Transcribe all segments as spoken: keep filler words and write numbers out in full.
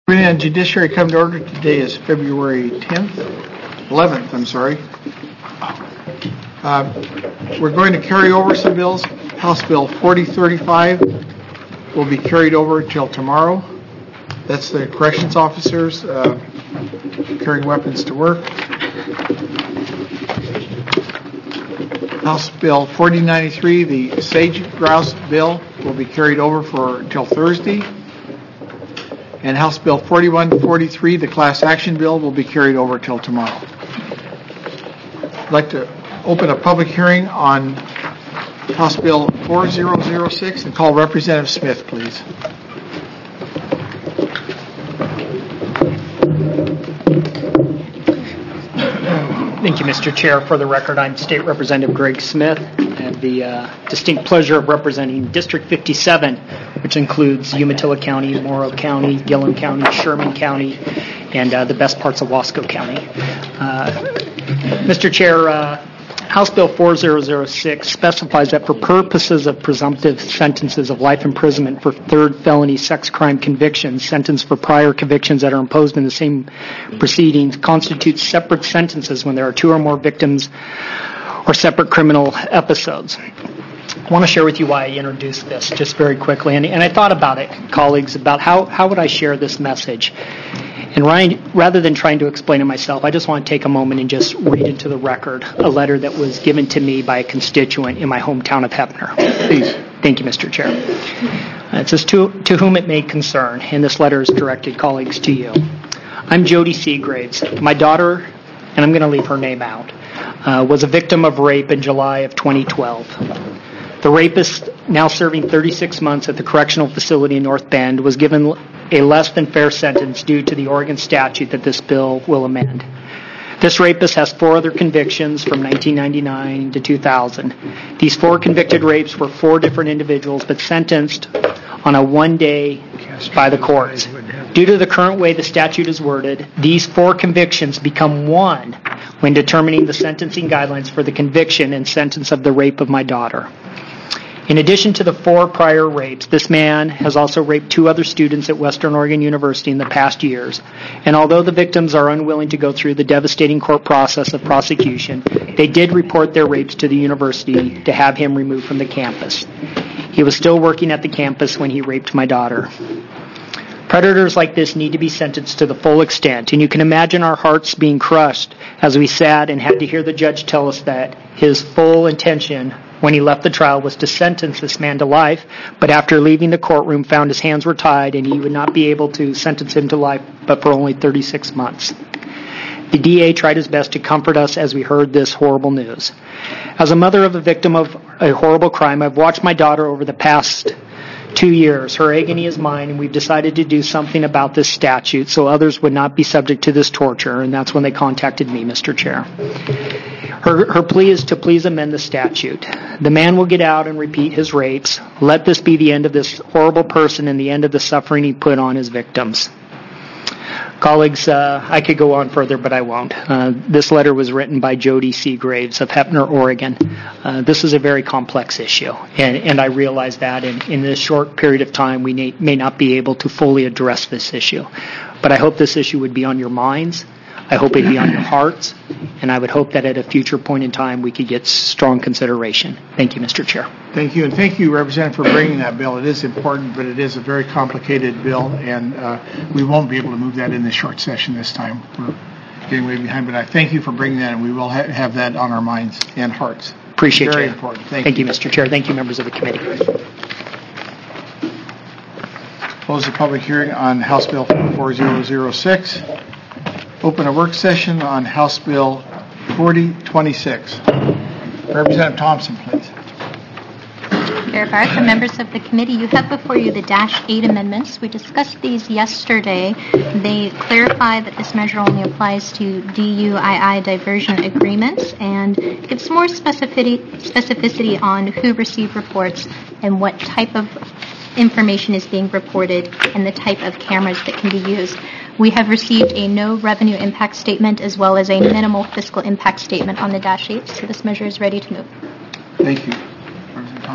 Committee on Judiciary come to order. Today is February tenth, eleventh, I'm sorry. Uh, we're going to carry over some bills. House Bill forty thirty-five will be carried over till tomorrow. That's the corrections officers uh, carrying weapons to work. House Bill forty ninety-three, the sage grouse bill, will be carried over for till Thursday. And House Bill forty-one forty-three, the class action bill, will be carried over till tomorrow. I'd like to open a public hearing on House Bill four thousand six and call Representative Smith, please. Thank you, Mister Chair. For the record, I'm State Representative Greg Smith. I have the uh, distinct pleasure of representing District fifty-seven, which includes Umatilla County, Morrow County, Gillum County, Sherman County, and uh, the best parts of Wasco County. Uh, Mister Chair, uh, House Bill four thousand six specifies that for purposes of presumptive sentences of life imprisonment for third felony sex crime convictions, sentenced for prior convictions that are imposed in the same proceedings, constitutes separate sentences when there are two or more victims or separate criminal episodes. I want to share with you why I introduced this just very quickly. And, and I thought about it, colleagues, about how, how would I share this message. And Ryan, rather than trying to explain it myself, I just want to take a moment and just read into the record a letter that was given to me by a constituent in my hometown of Heppner. Please. Thank you, Mister Chair. Uh, it says, to, to whom it may concern, and this letter is directed, colleagues, to you. I'm Jody Seagraves. My daughter, and I'm going to leave her name out, uh, was a victim of rape in July of twenty twelve. The rapist, now serving thirty-six months at the correctional facility in North Bend, was given a less than fair sentence due to the Oregon statute that this bill will amend. This rapist has four other convictions from nineteen ninety-nine to two thousand. These four convicted rapes were four different individuals, but sentenced on a one day by the courts. Due to the current way the statute is worded, these four convictions become one when determining the sentencing guidelines for the conviction and sentence of the rape of my daughter. In addition to the four prior rapes, this man has also raped two other students at Western Oregon University in the past years. And although the victims are unwilling to go through the devastating court process of prosecution, they did report their rapes to the university to have him removed from the campus. He was still working at the campus when he raped my daughter. Predators like this need to be sentenced to the full extent, and you can imagine our hearts being crushed as we sat and had to hear the judge tell us that his full intention when he left the trial was to sentence this man to life, but after leaving the courtroom found his hands were tied and he would not be able to sentence him to life but for only thirty-six months. The D A tried his best to comfort us as we heard this horrible news. As a mother of a victim of a horrible crime, I've watched my daughter over the past two years. Her agony is mine, and we've decided to do something about this statute so others would not be subject to this torture, and that's when they contacted me, Mister Chair. Her, her plea is to please amend the statute. The man will get out and repeat his rapes. Let this be the end of this horrible person and the end of the suffering he put on his victims. Colleagues, uh, I could go on further, but I won't. Uh, this letter was written by Jody Seagraves of Heppner, Oregon. Uh, this is a very complex issue, and, and I realize that in, in this short period of time we may, may not be able to fully address this issue. But I hope this issue would be on your minds. I hope it'd be on your hearts, and I would hope that at a future point in time we could get strong consideration. Thank you, Mister Chair. Thank you, and thank you, Representative, for bringing that bill. It is important, but it is a very complicated bill, and uh, we won't be able to move that in this short session this time. We're getting way behind, but I thank you for bringing that, and we will ha- have that on our minds and hearts. Appreciate it. Very you. important. Thank, thank you. you, Mister Chair. Thank you, members of the committee. Close the public hearing on House Bill four thousand six. Open a work session on House Bill forty twenty-six. Representative Thompson, please. Chair Barth and members of the committee, you have before you the Dash eight amendments. We discussed these yesterday. They clarify that this measure only applies to D U I I diversion agreements and gives more specificity, specificity on who received reports and what type of information is being reported and the type of cameras that can be used. We have received a no revenue impact statement as well as a minimal fiscal impact statement on the Dash eight, so this measure is ready to move. Thank you. Representative Thompson.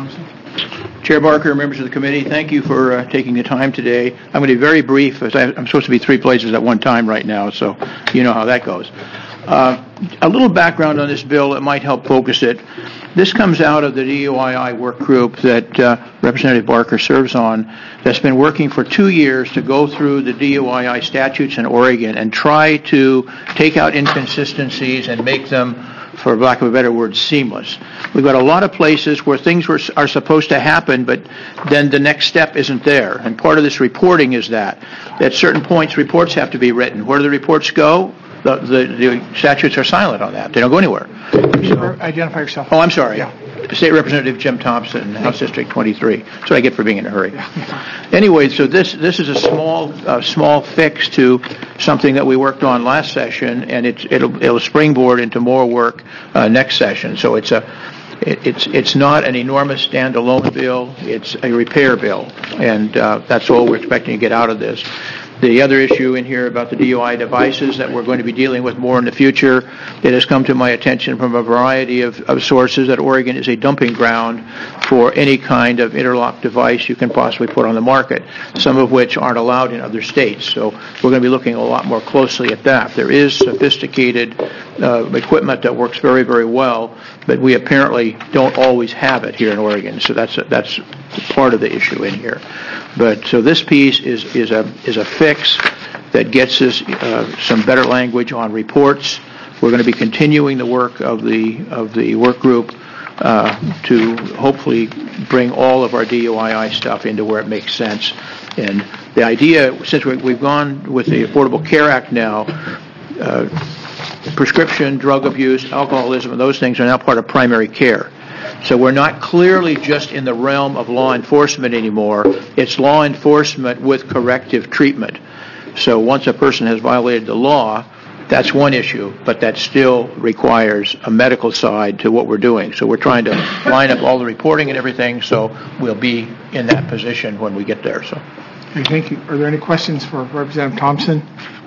Chair Barker, members of the committee, thank you for uh, taking the time today. I'm going to be very brief, as I, I'm supposed to be three places at one time right now, so you know how that goes. Uh, a little background on this bill that might help focus it. This comes out of the D U I I work group that uh, Representative Barker serves on, that's been working for two years to go through the D U I I statutes in Oregon and try to take out inconsistencies and make them, for lack of a better word, seamless. We've got a lot of places where things were, are supposed to happen, but then the next step isn't there. And part of this reporting is that. At certain points, reports have to be written. Where do the reports go? The, the, the statutes are silent on that. They don't go anywhere. So, identify yourself. Oh, I'm sorry. Yeah. State Representative Jim Thompson, House District twenty-three. That's what I get for being in a hurry. Anyway, so this this is a small uh, small fix to something that we worked on last session, and it's, it'll, it'll springboard into more work uh, next session. So it's a it, it's it's not an enormous standalone bill. It's a repair bill, and uh, that's all we're expecting to get out of this. The other issue in here about the D U I devices that we're going to be dealing with more in the future, it has come to my attention from a variety of, of sources that Oregon is a dumping ground for any kind of interlock device you can possibly put on the market, some of which aren't allowed in other states. So we're going to be looking a lot more closely at that. There is sophisticated uh, equipment that works very, very well, but we apparently don't always have it here in Oregon. So that's a, that's part of the issue in here. But so this piece is is a is a fix that gets us uh, some better language on reports. We're going to be continuing the work of the of the work group uh, to hopefully bring all of our D U I I stuff into where it makes sense. And the idea, since we, we've gone with the Affordable Care Act now, uh, prescription, drug abuse, alcoholism, and those things are now part of primary care. So we're not clearly just in the realm of law enforcement anymore. It's law enforcement with corrective treatment. So once a person has violated the law, that's one issue, but that still requires a medical side to what we're doing. So we're trying to line up all the reporting and everything, so we'll be in that position when we get there. So, okay, thank you. Are there any questions for Representative Thompson?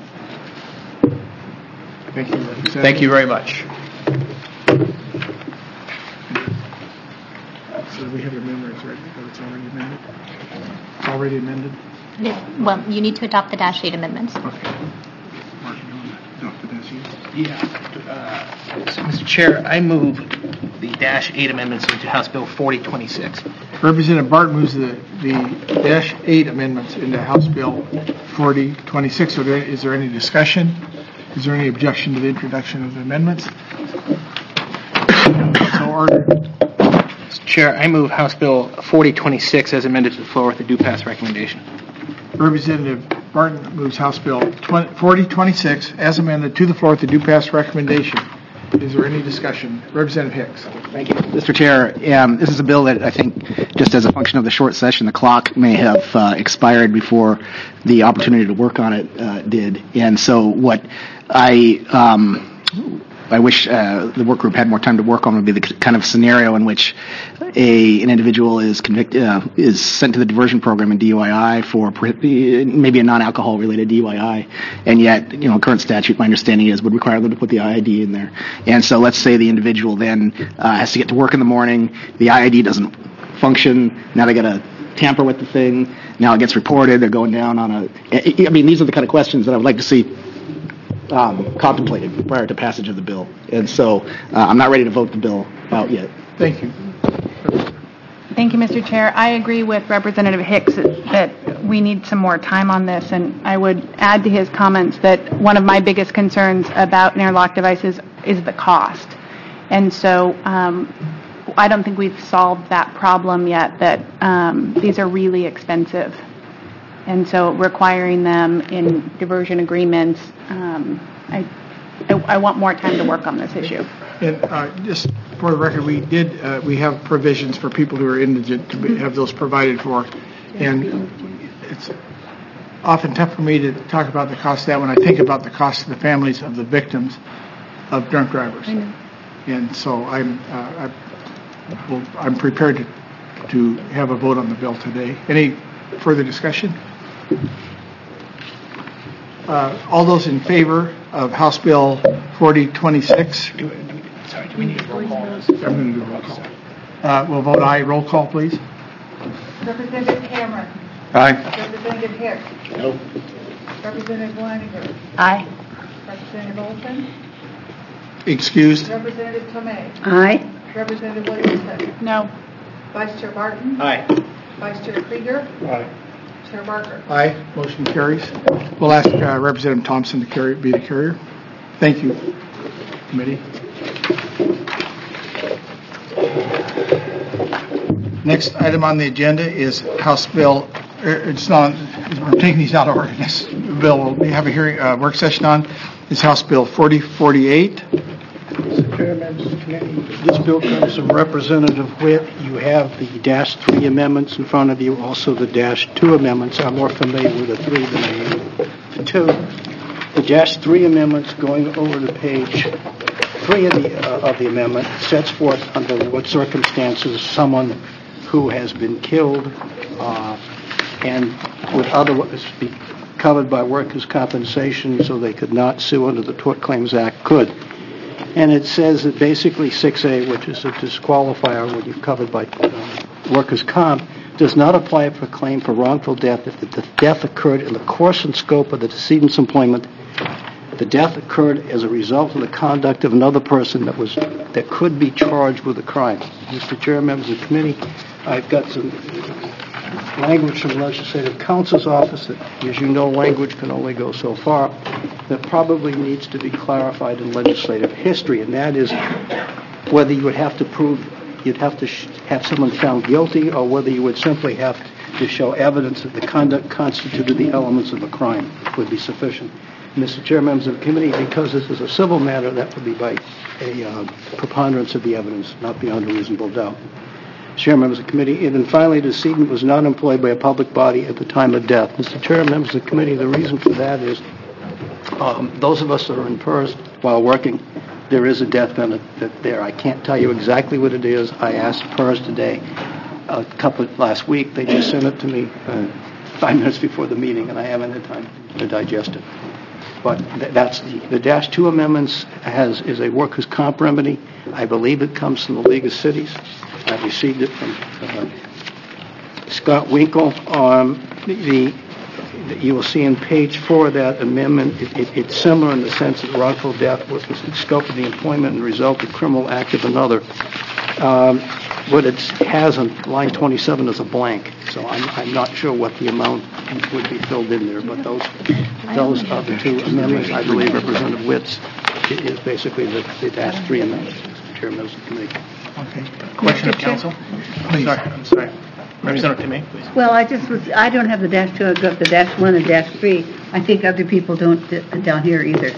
Thank you, Representative. Thank you very much. So we have amendments, right? It's already amended? It's already amended? Well, you need to adopt the dash eight amendments. Okay. Mark, you want to adopt the dash eight? Yeah. Uh, so, Mister Chair, I move the dash eight amendments into House Bill forty twenty-six. Representative Bart moves the, the dash eight amendments into House Bill forty twenty-six. So there, is there any discussion? Is there any objection to the introduction of the amendments? So ordered. Mister Chair, I move House Bill forty twenty-six as amended to the floor with a do-pass recommendation. Representative Barton moves House Bill forty twenty-six as amended to the floor with the do-pass recommendation. Is there any discussion? Representative Hicks. Thank you, Mister Chair. Um, this is a bill that I think, just as a function of the short session, the clock may have uh, expired before the opportunity to work on it uh, did. And so what I um, I wish uh, the work group had more time to work on would be the kind of scenario in which a an individual is convicted, uh, is sent to the diversion program in D U I I for maybe a non-alcohol related D U I I, and yet, you know, current statute, my understanding is, would require them to put the I I D in there. And so let's say the individual then uh, has to get to work in the morning, the I I D doesn't function, now they got to tamper with the thing, now it gets reported, they're going down on a, I mean, these are the kind of questions that I would like to see Um, contemplated prior to passage of the bill. And so uh, I'm not ready to vote the bill out yet. Thank you. Thank you, Mister Chair. I agree with Representative Hicks that we need some more time on this, and I would add to his comments that one of my biggest concerns about interlock devices is the cost. And so um, I don't think we've solved that problem yet, that um, these are really expensive. And so requiring them in diversion agreements, um, I, I, I want more time to work on this issue. And uh, just for the record, we did uh, we have provisions for people who are indigent to be, have those provided for, and it's often tough for me to talk about the cost of that when I think about the cost to the families of the victims of drunk drivers. I know. And so I'm uh, I, well, I'm prepared to to have a vote on the bill today. Any further discussion? Uh, all those in favor of House Bill forty twenty-six? Do, do, sorry, do we need a roll call? I'm going to do a roll call. Uh, we'll vote aye. Roll call, please. Representative Cameron. Aye. Representative Hicks. No. Representative Weininger. Aye. Representative Olson. Excused. Representative Tomei. Aye. Representative Williamson. No. Vice Chair Barton. Aye. Vice Chair Krieger. Aye. Chair Barker. Aye. Motion carries. We'll ask uh, Representative Thompson to carry, be the carrier. Thank you, committee. Next item on the agenda is House Bill, er, it's not, we're taking these out of order. This bill we have a hearing, uh, work session on is House Bill forty forty-eight. Mister Chair, members of the committee, this bill comes from Representative Witt. You have the dash three amendments in front of you, also the dash two amendments. I'm more familiar with the three than I am the two. The dash three amendments, going over to page three of the, uh, of the amendment, sets forth under what circumstances someone who has been killed uh, and would otherwise be covered by workers' compensation so they could not sue under the Tort Claims Act could. And it says that basically six A, which is a disqualifier when you're covered by uh, workers' comp, does not apply for a claim for wrongful death if the death occurred in the course and scope of the decedent's employment. The death occurred as a result of the conduct of another person that was that could be charged with a crime. Mister Chair, members of the committee, I've got some language from the Legislative Counsel's office that, as you know, language can only go so far, that probably needs to be clarified in legislative history, and that is whether you would have to prove, you'd have to sh- have someone found guilty, or whether you would simply have to show evidence that the conduct constituted the elements of a crime would be sufficient. Mister Chair, members of the committee, because this is a civil matter, that would be by a uh, preponderance of the evidence, not beyond a reasonable doubt. Chair, members of the committee, and then finally, the decedent was not employed by a public body at the time of death. Mister Chair, members of the committee, the reason for that is um, those of us that are in PERS while working, there is a death benefit there. I can't tell you exactly what it is. I asked PERS today, a couple last week. They just sent it to me uh, five minutes before the meeting, and I haven't had time to digest it. But th- that's the, the dash two amendments has is a workers' comp remedy. I believe it comes from the League of Cities. I received it from uh, Scott Winkle. Um, the, the you will see in page four of that amendment, it, it, it's similar in the sense that wrongful death was the scope of the employment and result of criminal act of another. Um, what it has on line twenty-seven is a blank, so I'm, I'm not sure what the amount would be filled in there, but those those are the two amendments. I believe Representative Witt's is basically the, the dash three amendments, Mister Chairman, members of the committee. Okay. Question of counsel? Please. Sorry, I'm sorry. Representative Tomei, please. Well, I just was, I don't have the dash two, I've got the dash one and dash three. I think other people don't d- down here either.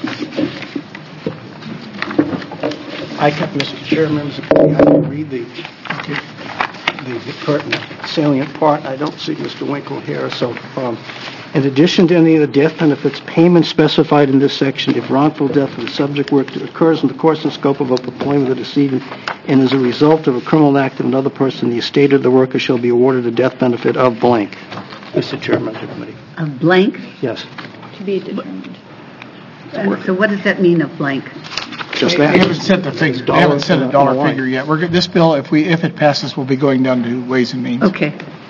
I can, Mister Chair, members of the committee, I can read the, the, the pertinent salient part. I don't see Mister Winkle here, so um, in addition to any of the death benefits, payments specified in this section, if wrongful death of the subject work occurs in the course and scope of a employment of the decedent and as a result of a criminal act of another person, the estate of the worker shall be awarded a death benefit of blank. Mister Chair, members of the committee. A blank? Yes. To be determined. Uh, so what does that mean, a blank? Just They that. haven't set the figure, they haven't set a dollar figure yet. We're, go- this bill, if we, if it passes, will be going down to Ways and Means. Okay.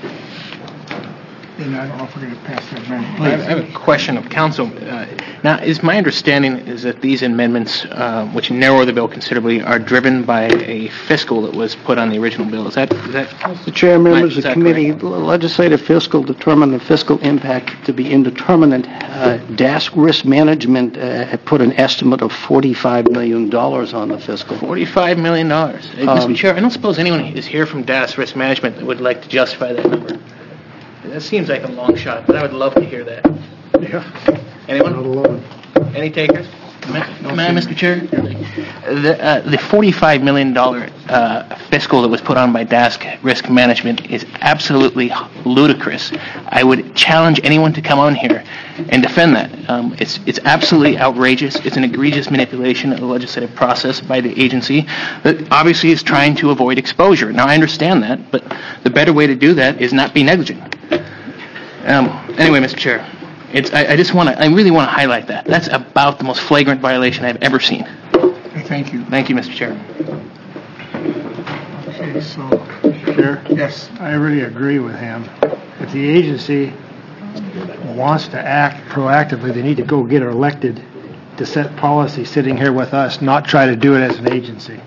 And I don't know if we're going to pass that I amendment. have I have a question of counsel. Uh, Now, is my understanding is that these amendments, uh, which narrow the bill considerably, are driven by a fiscal that was put on the original bill? Is that, is that? Mister Chair, members Is of the that committee, correct? the legislative fiscal determined the fiscal impact to be indeterminate. Uh, D A S C Risk Management uh, had put an estimate of forty-five million dollars on the fiscal. forty-five million dollars. Uh, Um, Mister Chair, I don't suppose anyone is here from D A S Risk Management that would like to justify that number. That seems like a long shot, but I would love to hear that. Anyone? Any takers? May I, Mister Chair? The, uh, the forty-five million dollars uh, fiscal that was put on by D A S C Risk Management is absolutely ludicrous. I would challenge anyone to come on here and defend that. Um, it's, it's absolutely outrageous. It's an egregious manipulation of the legislative process by the agency that obviously is trying to avoid exposure. Now, I understand that, but the better way to do that is not be negligent. Um, anyway, Mister Chair. It's, I, I just want to, I really want to highlight that. That's about the most flagrant violation I've ever seen. Okay, thank you. Thank you, Mister Chair. Okay, so Chair, Yes. I really agree with him. If the agency wants to act proactively, they need to go get elected to set policy sitting here with us, not try to do it as an agency.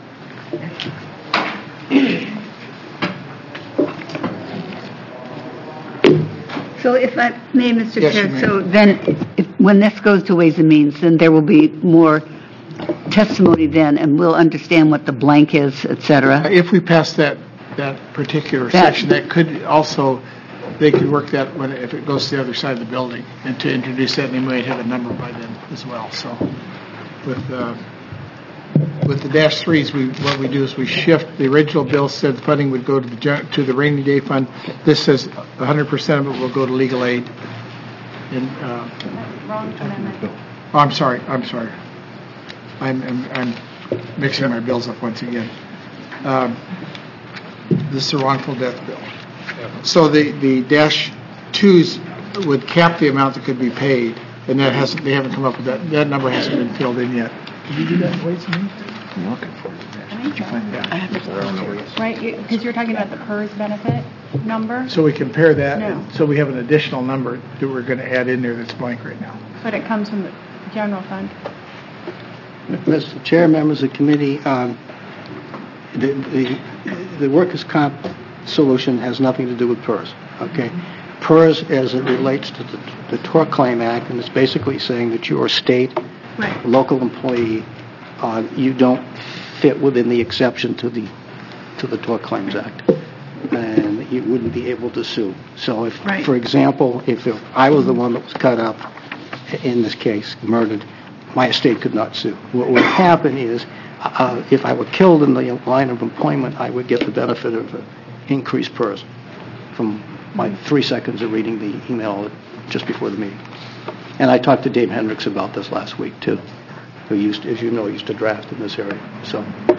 So if I may, Mister Yes, Chair, you may. so then, if, when this goes to Ways and Means, then there will be more testimony then, and we'll understand what the blank is, et cetera. If we pass that, that particular That- section, that could also, they could work that when, if it goes to the other side of the building, and to introduce that, and they might have a number by then as well, so. With, uh, with the dash threes, we, what we do is we shift, the original bill said the funding would go to the, gen- to the rainy day fund. This says one hundred percent of it will go to legal aid. And, uh, Wrong amendment. oh, I'm sorry, I'm sorry. I'm, I'm, I'm mixing my bills up once again. Um, This is a wrongful death bill. So the, the dash twos would cap the amount that could be paid, and that hasn't, they haven't come up with that, that number hasn't been filled in yet. Did you do that in Ways and Means? I'm looking for it. Did you find that? Right, because you're talking about the PERS benefit number, So we compare that, No. so we have an additional number that we're going to add in there that's blank right now. but it comes from the general fund. Mister Chair, members of the committee, um, the, the, the workers' comp solution has nothing to do with PERS, okay? PERS, as it relates to the, the Tort Claim Act, and it's basically saying that you're a state, Right. local employee, uh, you don't fit within the exception to the, to the Tort Claims Act, and you wouldn't be able to sue. So if, Right. for example, if, if I was the one that was cut up, in this case, murdered, my estate could not sue. What would happen is, uh, if I were killed in the line of employment, I would get the benefit of uh, increased PERS from my three seconds of reading the email just before the meeting. And I talked to Dave Hendricks about this last week, too, who used, as you know, used to draft in this area. So,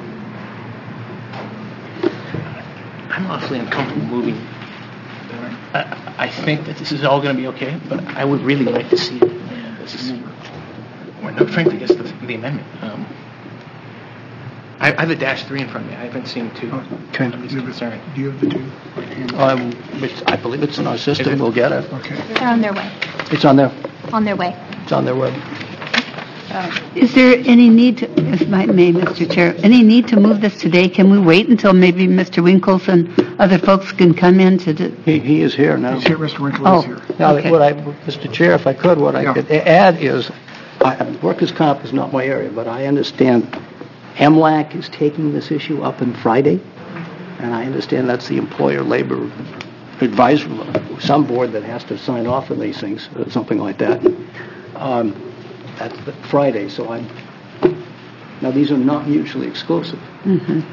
I'm awfully uncomfortable moving. I, I think that this is all going to be okay, but I would really like to see it. This is, well, no, frankly, just the, the amendment. Um, I, I have a dash three in front of me. I haven't seen two. Okay. I'm just concerned. Do you have the two? um, it's, I believe it's in our system. We'll get it. Okay. They're on their way, It's on there. on their way. It's on their web. Is there any need, to, if I may, Mister Chair, any need to move this today? Can we wait until maybe Mister Winkles and other folks can come in to do? He, he is here now. He's here, Mister Winkle Oh. is here. Now, Okay. what I, Mister Chair, if I could, what I Yeah. could add is, I, workers' comp is not my area, but I understand M LAC is taking this issue up on Friday, and I understand that's the Employer Labor Advisory, some board that has to sign off on these things, or something like that. Um, that's the Friday, so I'm, now these are not mutually exclusive. Mhm.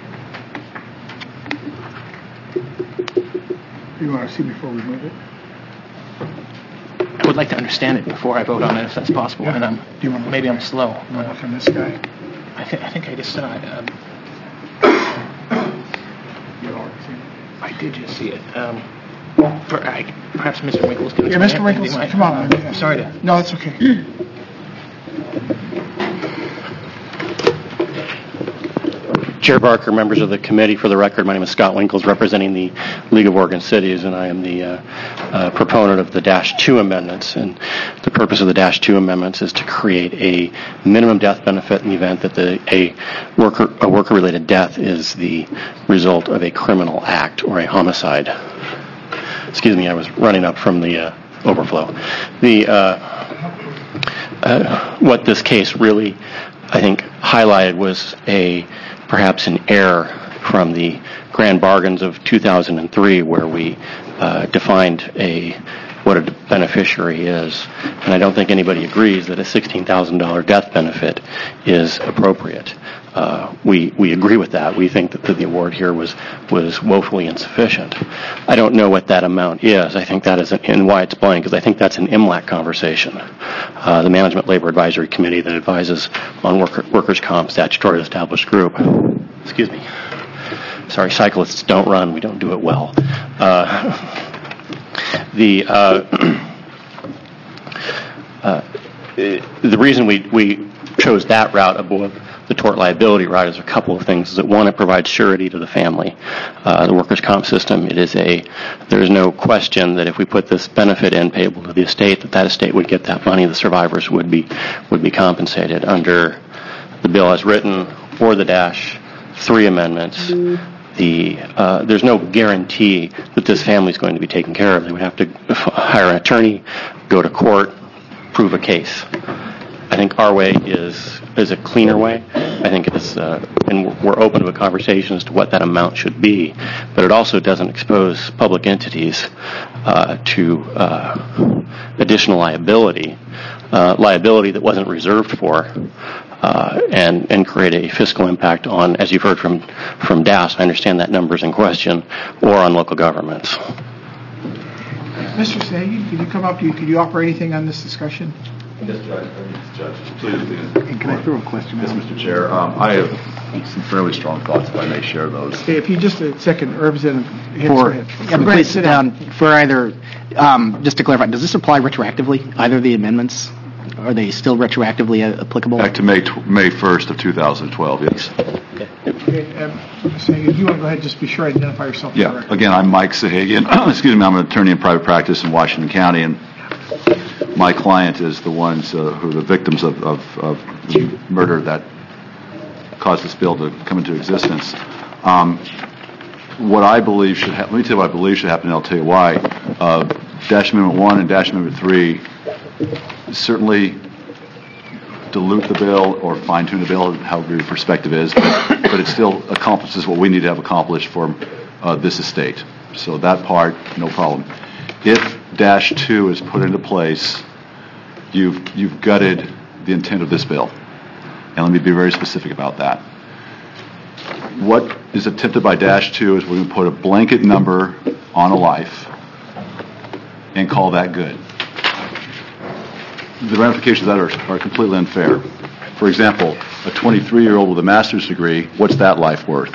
You want to see before we move it? I would like to understand it before I vote on it, if that's possible. Yeah. And I'm, Do you wanna- maybe I'm slow. You want to look on this guy? I, th- I think I just saw it. Um, You already seen it. I did just see it. Um, per, I, perhaps Mister Winkles can Yeah, explain Mister it. Winkles, Maybe my- come on. I'm sorry to... No, it's okay. Chair Barker, members of the committee, for the record, my name is Scott Winkles, representing the League of Oregon Cities, and I am the uh, uh, proponent of the Dash two amendments. And the purpose of the Dash two amendments is to create a minimum death benefit in the event that the, a worker a worker-related death is the result of a criminal act or a homicide. Excuse me, I was running up from the uh, overflow. The uh, uh, what this case really, I think, highlighted was a perhaps an error from the grand bargains of two thousand three, where we uh, defined a what a beneficiary is, and I don't think anybody agrees that a sixteen thousand dollars death benefit is appropriate. Uh, we we agree with that. We think that the award here was was woefully insufficient. I don't know what that amount is. I think that is an, and why it's blank, because I think that's an M LAC conversation. Uh, the Management Labor Advisory Committee that advises on worker, workers' comp statutory established group. Excuse me. Sorry, cyclists don't run. We don't do it well. Uh, the uh, uh, the reason we we chose that route above the tort liability riders are a couple of things. Is that one, it provides surety to the family. Uh, the workers' comp system, it is a, there is no question that if we put this benefit in payable to the estate, that that estate would get that money, the survivors would be, would be compensated under the bill as written or the Dash three amendments. The, uh, there's no guarantee that this family is going to be taken care of. They would have to hire an attorney, go to court, prove a case. I think our way is is a cleaner way. I think it's, uh, and we're open to a conversation as to what that amount should be, but it also doesn't expose public entities uh, to uh, additional liability, uh, liability that wasn't reserved for, uh, and and create a fiscal impact on, as you've heard from from D A S. I understand that number's in question, or on local governments. Mister Sagan, could you come up? Could you offer anything on this discussion? Yes, Judge. Judge, please. And can I throw a question? Yes, Mister Chair. Um, I have some fairly strong thoughts, if I may share those. Okay, if you just a second, Representative Hicks, For, go ahead. yeah, Go please ahead, sit down. For either, um, just to clarify, does this apply retroactively? Either of the amendments? Are they still retroactively uh, applicable? Back to May tw- May first of two thousand twelve. Yes. Okay, um, Mister Sagan, if you want to go ahead, just be sure to identify yourself. for the Yeah. record. Again, I'm Mike Sahagian. Excuse me. I'm an attorney in private practice in Washington County, and my client is the ones uh, who are the victims of, of, of the murder that caused this bill to come into existence. Um, what I believe should happen, let me tell you what I believe should happen, and I'll tell you why. Uh, Dash Amendment one and Dash Amendment three certainly dilute the bill or fine-tune the bill, however your perspective is, but, but it still accomplishes what we need to have accomplished for uh, this estate. So that part, no problem. If Dash two is put into place, you've you've gutted the intent of this bill. And let me be very specific about that. What is attempted by Dash two is we're going to put a blanket number on a life and call that good. The ramifications of that are, are completely unfair. For example, a twenty-three-year-old with a master's degree, what's that life worth?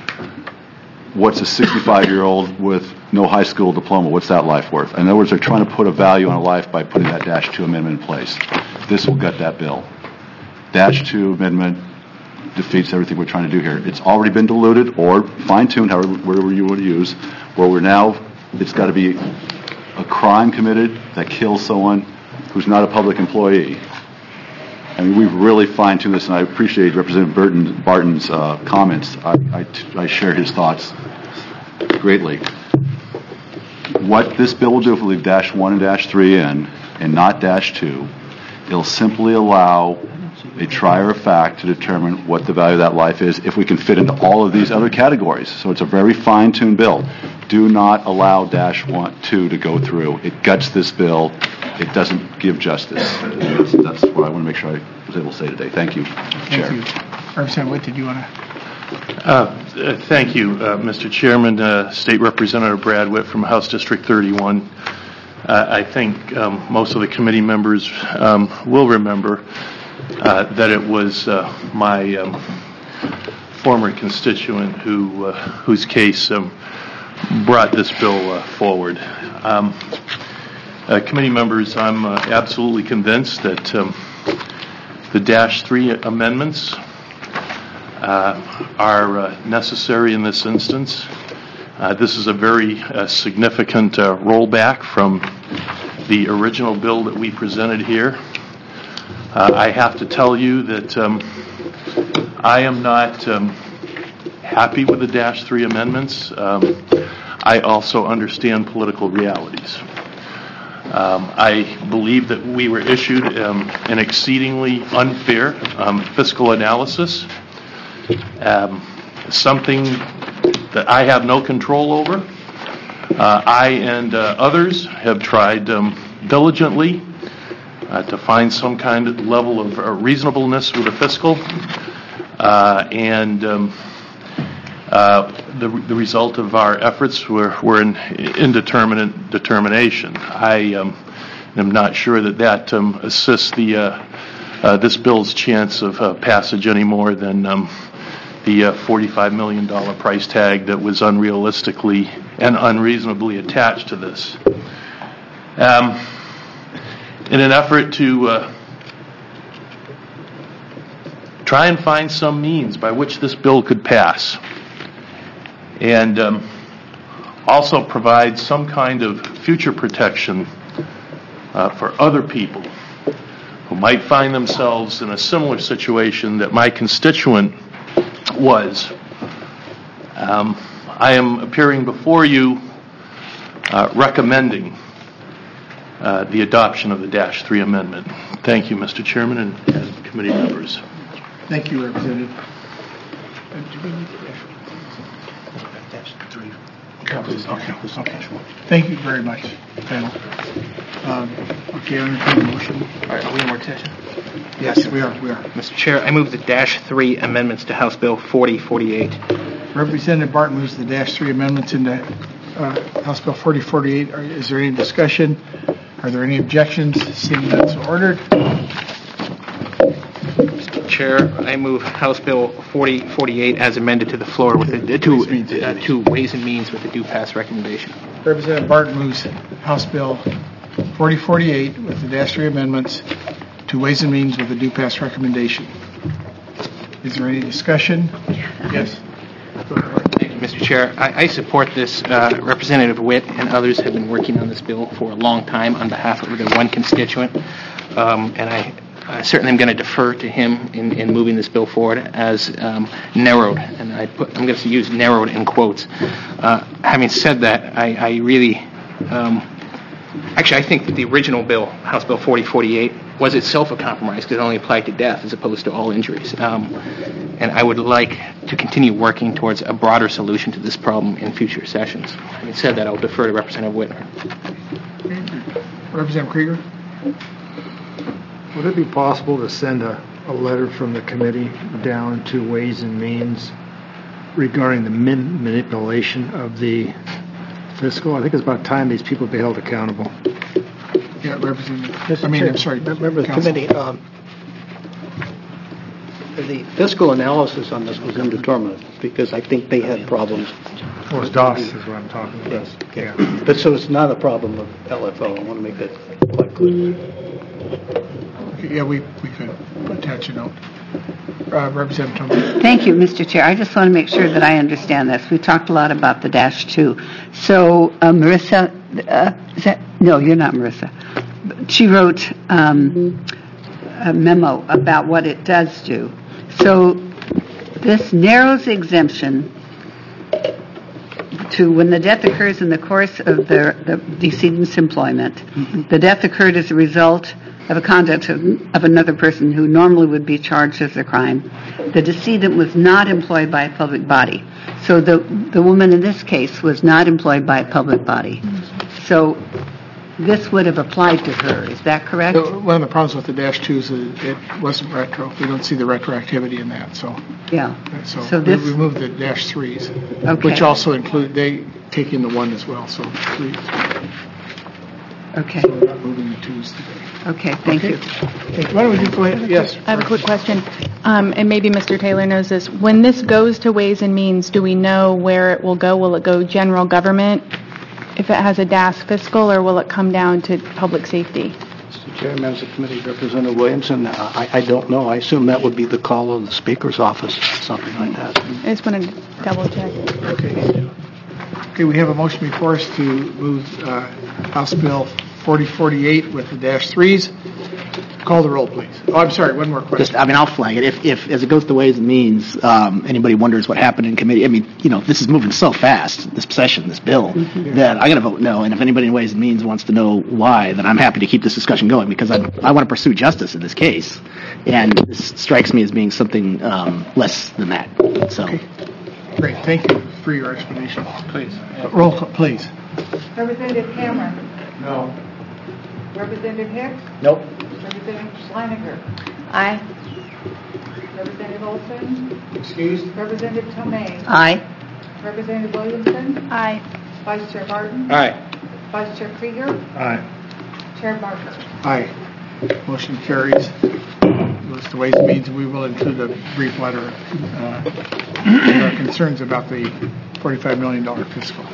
What's a sixty-five-year-old with no high school diploma, what's that life worth? In other words, they're trying to put a value on a life by putting that Dash two amendment in place. This will gut that bill. Dash two amendment defeats everything we're trying to do here. It's already been diluted or fine-tuned, however, whatever you want to use, where we're now, it's got to be a crime committed that kills someone who's not a public employee. I mean, we've really fine-tuned this, and I appreciate Representative Burton, Barton's uh, comments. I, I, I share his thoughts greatly. What this bill will do if we leave Dash one and Dash three in, and not Dash two, it'll simply allow a trier of fact to determine what the value of that life is if we can fit into all of these other categories. So it's a very fine-tuned bill. Do not allow Dash one, two to go through. It guts this bill. It doesn't give justice. That's, that's what I want to make sure I was able to say today. Thank you, Chair. Thank you. Representative Witt, did you want to? Uh, uh, thank you, uh, Mister Chairman. Uh, State Representative Brad Witt from House District thirty-one. Uh, I think um, most of the committee members um, will remember uh, that it was uh, my um, former constituent who, uh, whose case um, brought this bill uh, forward. Um, uh, committee members, I'm uh, absolutely convinced that um, the Dash three amendments Uh, are uh, necessary in this instance. Uh, this is a very uh, significant uh, rollback from the original bill that we presented here. Uh, I have to tell you that um, I am not um, happy with the Dash three amendments. Um, I also understand political realities. Um, I believe that we were issued um, an exceedingly unfair um, fiscal analysis. Um, something that I have no control over. Uh, I and uh, others have tried um, diligently uh, to find some kind of level of uh, reasonableness with the fiscal, uh, and um, uh, the, the result of our efforts were, were an indeterminate determination. I um, am not sure that that um, assists the uh, uh, this bill's chance of uh, passage any more than um, the uh, forty-five million dollars price tag that was unrealistically and unreasonably attached to this. Um, in an effort to uh, try and find some means by which this bill could pass, and um, also provide some kind of future protection uh, for other people who might find themselves in a similar situation that my constituent was. Um, I am appearing before you uh, recommending uh, the adoption of the Dash three Amendment. Thank you, Mister Chairman and, and committee members. Thank you, Representative. Okay. Okay. Thank you very much, panel. Um, okay, I'm going to motion. All right, are we in work session? Yes, we are. We are. Mister Chair, I move the Dash three amendments to House Bill forty forty-eight. Representative Barton moves the Dash three amendments into uh, House Bill forty forty-eight. Are, is there any discussion? Are there any objections? Seeing none, so ordered. Mister Chair, I move House Bill forty forty-eight as amended to the floor with the two uh, two Ways and Means with the due pass recommendation. Representative Barton moves House Bill forty forty-eight with the Dash three amendments to Ways and Means with the due pass recommendation. Is there any discussion? Yes. Thank you, Mister Chair. I, I support this. Uh, Representative Witt and others have been working on this bill for a long time on behalf of their one constituent, um, and I uh, certainly am going to defer to him in, in moving this bill forward as um, narrowed, and I put, I'm going to use narrowed in quotes. Uh, having said that, I, I really, um, actually, I think that the original bill, House Bill forty forty-eight, was itself a compromise because it only applied to death as opposed to all injuries. Um, and I would like to continue working towards a broader solution to this problem in future sessions. Having said that, I'll defer to Representative Whitmer. Representative Krieger? Would it be possible to send a, a letter from the committee down to Ways and Means regarding the min- manipulation of the fiscal? I think it's about time these people be held accountable. Yeah, Representative. Mister I mean, Chair, I'm sorry. Member of the Council. committee, um, the fiscal analysis on this was indeterminate because I think they had problems. Well, it's DOS is what I'm talking about. Yes. Yeah. But so it's not a problem of L F O. I want to make that quite clear. Okay, yeah, we, we could attach a note. Uh, Representative Thomas. Thank you, Mister Chair. I just want to make sure that I understand this. We talked a lot about the dash two. So uh, Marissa, uh, is that, no, you're not Marissa. She wrote um, a memo about what it does do. So this narrows exemption to when the death occurs in the course of the, the decedent's employment. Mm-hmm. The death occurred as a result of a conduct of, of another person who normally would be charged as a crime. The decedent was not employed by a public body. So the, the woman in this case was not employed by a public body. So this would have applied to her. Is that correct? So one of the problems with the dash two is that it wasn't retro. We don't see the retroactivity in that. So yeah. So, so we this, removed the dash threes, okay. which also include they take in the one as well. So three. Okay. So we're not moving the twos today. Okay, thank okay. you. Thank you. Why don't we just go ahead? Yes. I have a quick question, um, and maybe Mister Taylor knows this. When this goes to Ways and Means, do we know where it will go? Will it go general government if it has a D A S fiscal, or will it come down to public safety? Mister Chair, members of the committee, Representative Williamson, I, I don't know. I assume that would be the call of the Speaker's office, something like that. I just want to double check. Okay. Okay, we have a motion before us to move uh, House Bill forty forty-eight with the dash threes. Call the roll, please. Oh, I'm sorry, one more question. Just, I mean, I'll flag it. If, if as it goes to Ways and Means, um, anybody wonders what happened in committee, I mean, you know, this is moving so fast, this session, this bill, mm-hmm. that I'm going to vote no. And if anybody in Ways and Means wants to know why, then I'm happy to keep this discussion going because I, I want to pursue justice in this case. And this strikes me as being something um, less than that. So, okay. Great. Thank you for your explanation. Please. Uh, roll call, please. Representative Cameron. No. Representative Hicks. Nope. Representative Schleiniger. Aye. Representative Olson. Excused. Representative Tomei. Aye. Representative Williamson. Aye. Vice Chair Barton. Aye. Vice Chair Krieger. Aye. Chair Barker. Aye. Motion carries. Goes to Ways and Means. We will include a brief letter uh, with our concerns about the forty-five million dollars fiscal.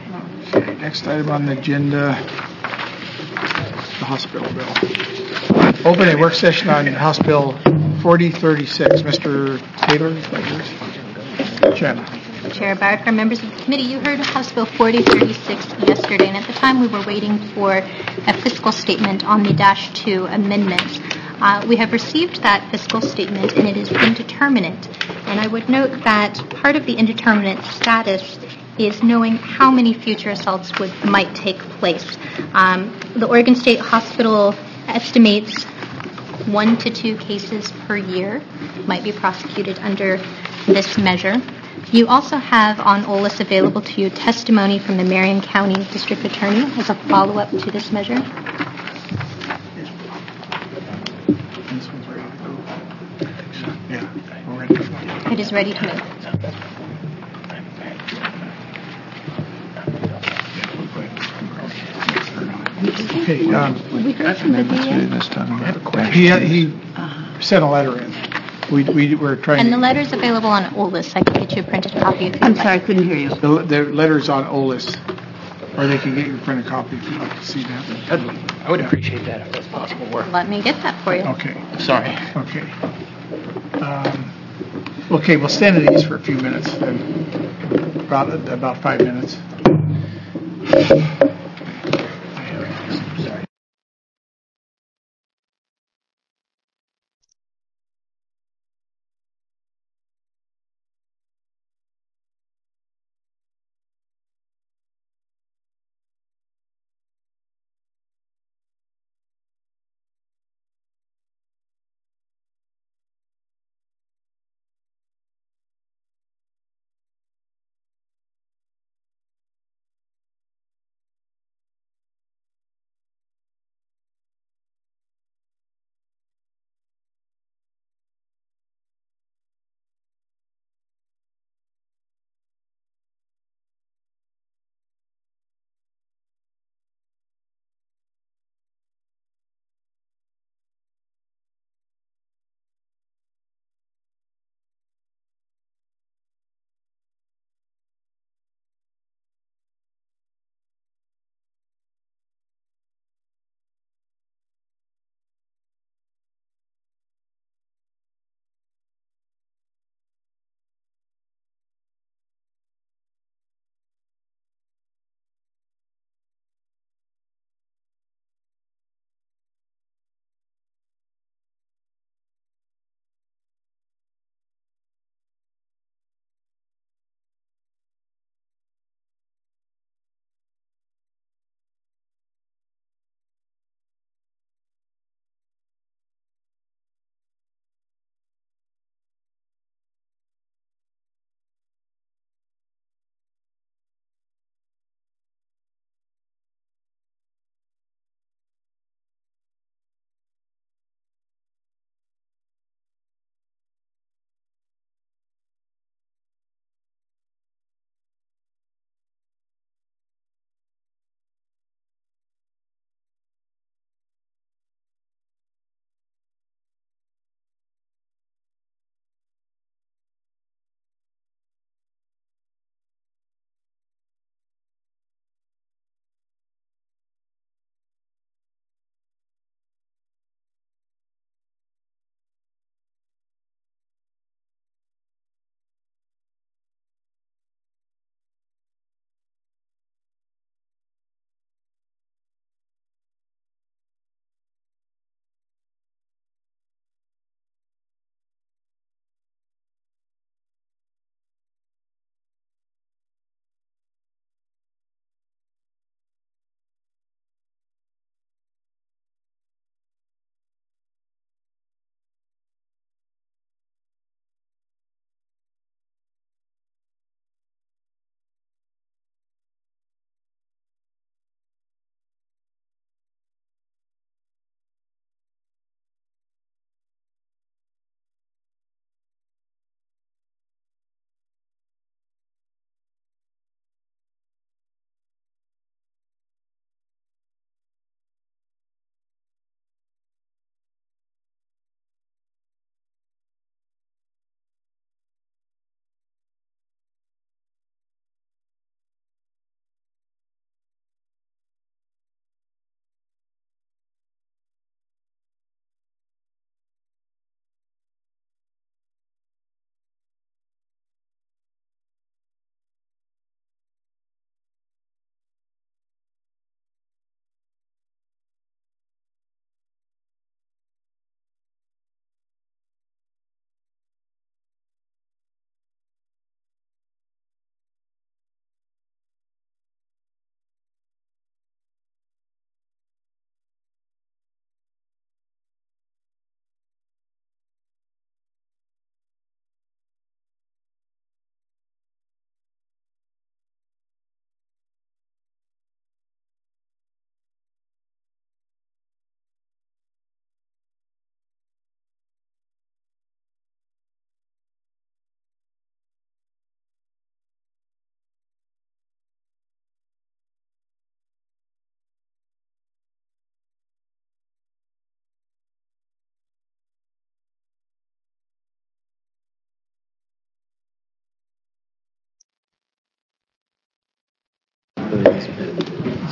Okay, next item on the agenda, the hospital bill. open a work session on House Bill forty thirty-six. Mister Taylor, is that yours? Chairman. Chair Barker, members of the committee, you heard House Bill forty thirty-six yesterday, and at the time we were waiting for a fiscal statement on the Dash two amendment. Uh, we have received that fiscal statement, and it is indeterminate. And I would note that part of the indeterminate status is knowing how many future assaults would might take place. Um, the Oregon State Hospital estimates one to two cases per year might be prosecuted under this measure. You also have on O L I S available to you testimony from the Marion County District Attorney as a follow-up to this measure. It is ready to move. Okay, um, We heard from the D A. he, he sent a letter in. We, we were trying And the to, letter's available on O L I S. I can get you a printed copy if you'd I'm like. sorry, I couldn't hear you. the, the letter's on O L I S, or they can get you a printed copy if you'd like to see that. I'd- I would appreciate that if that's possible. Work. Let me get that for you. Okay, Sorry. okay. Um, okay, we'll stand at these for a few minutes, then, about, about five minutes.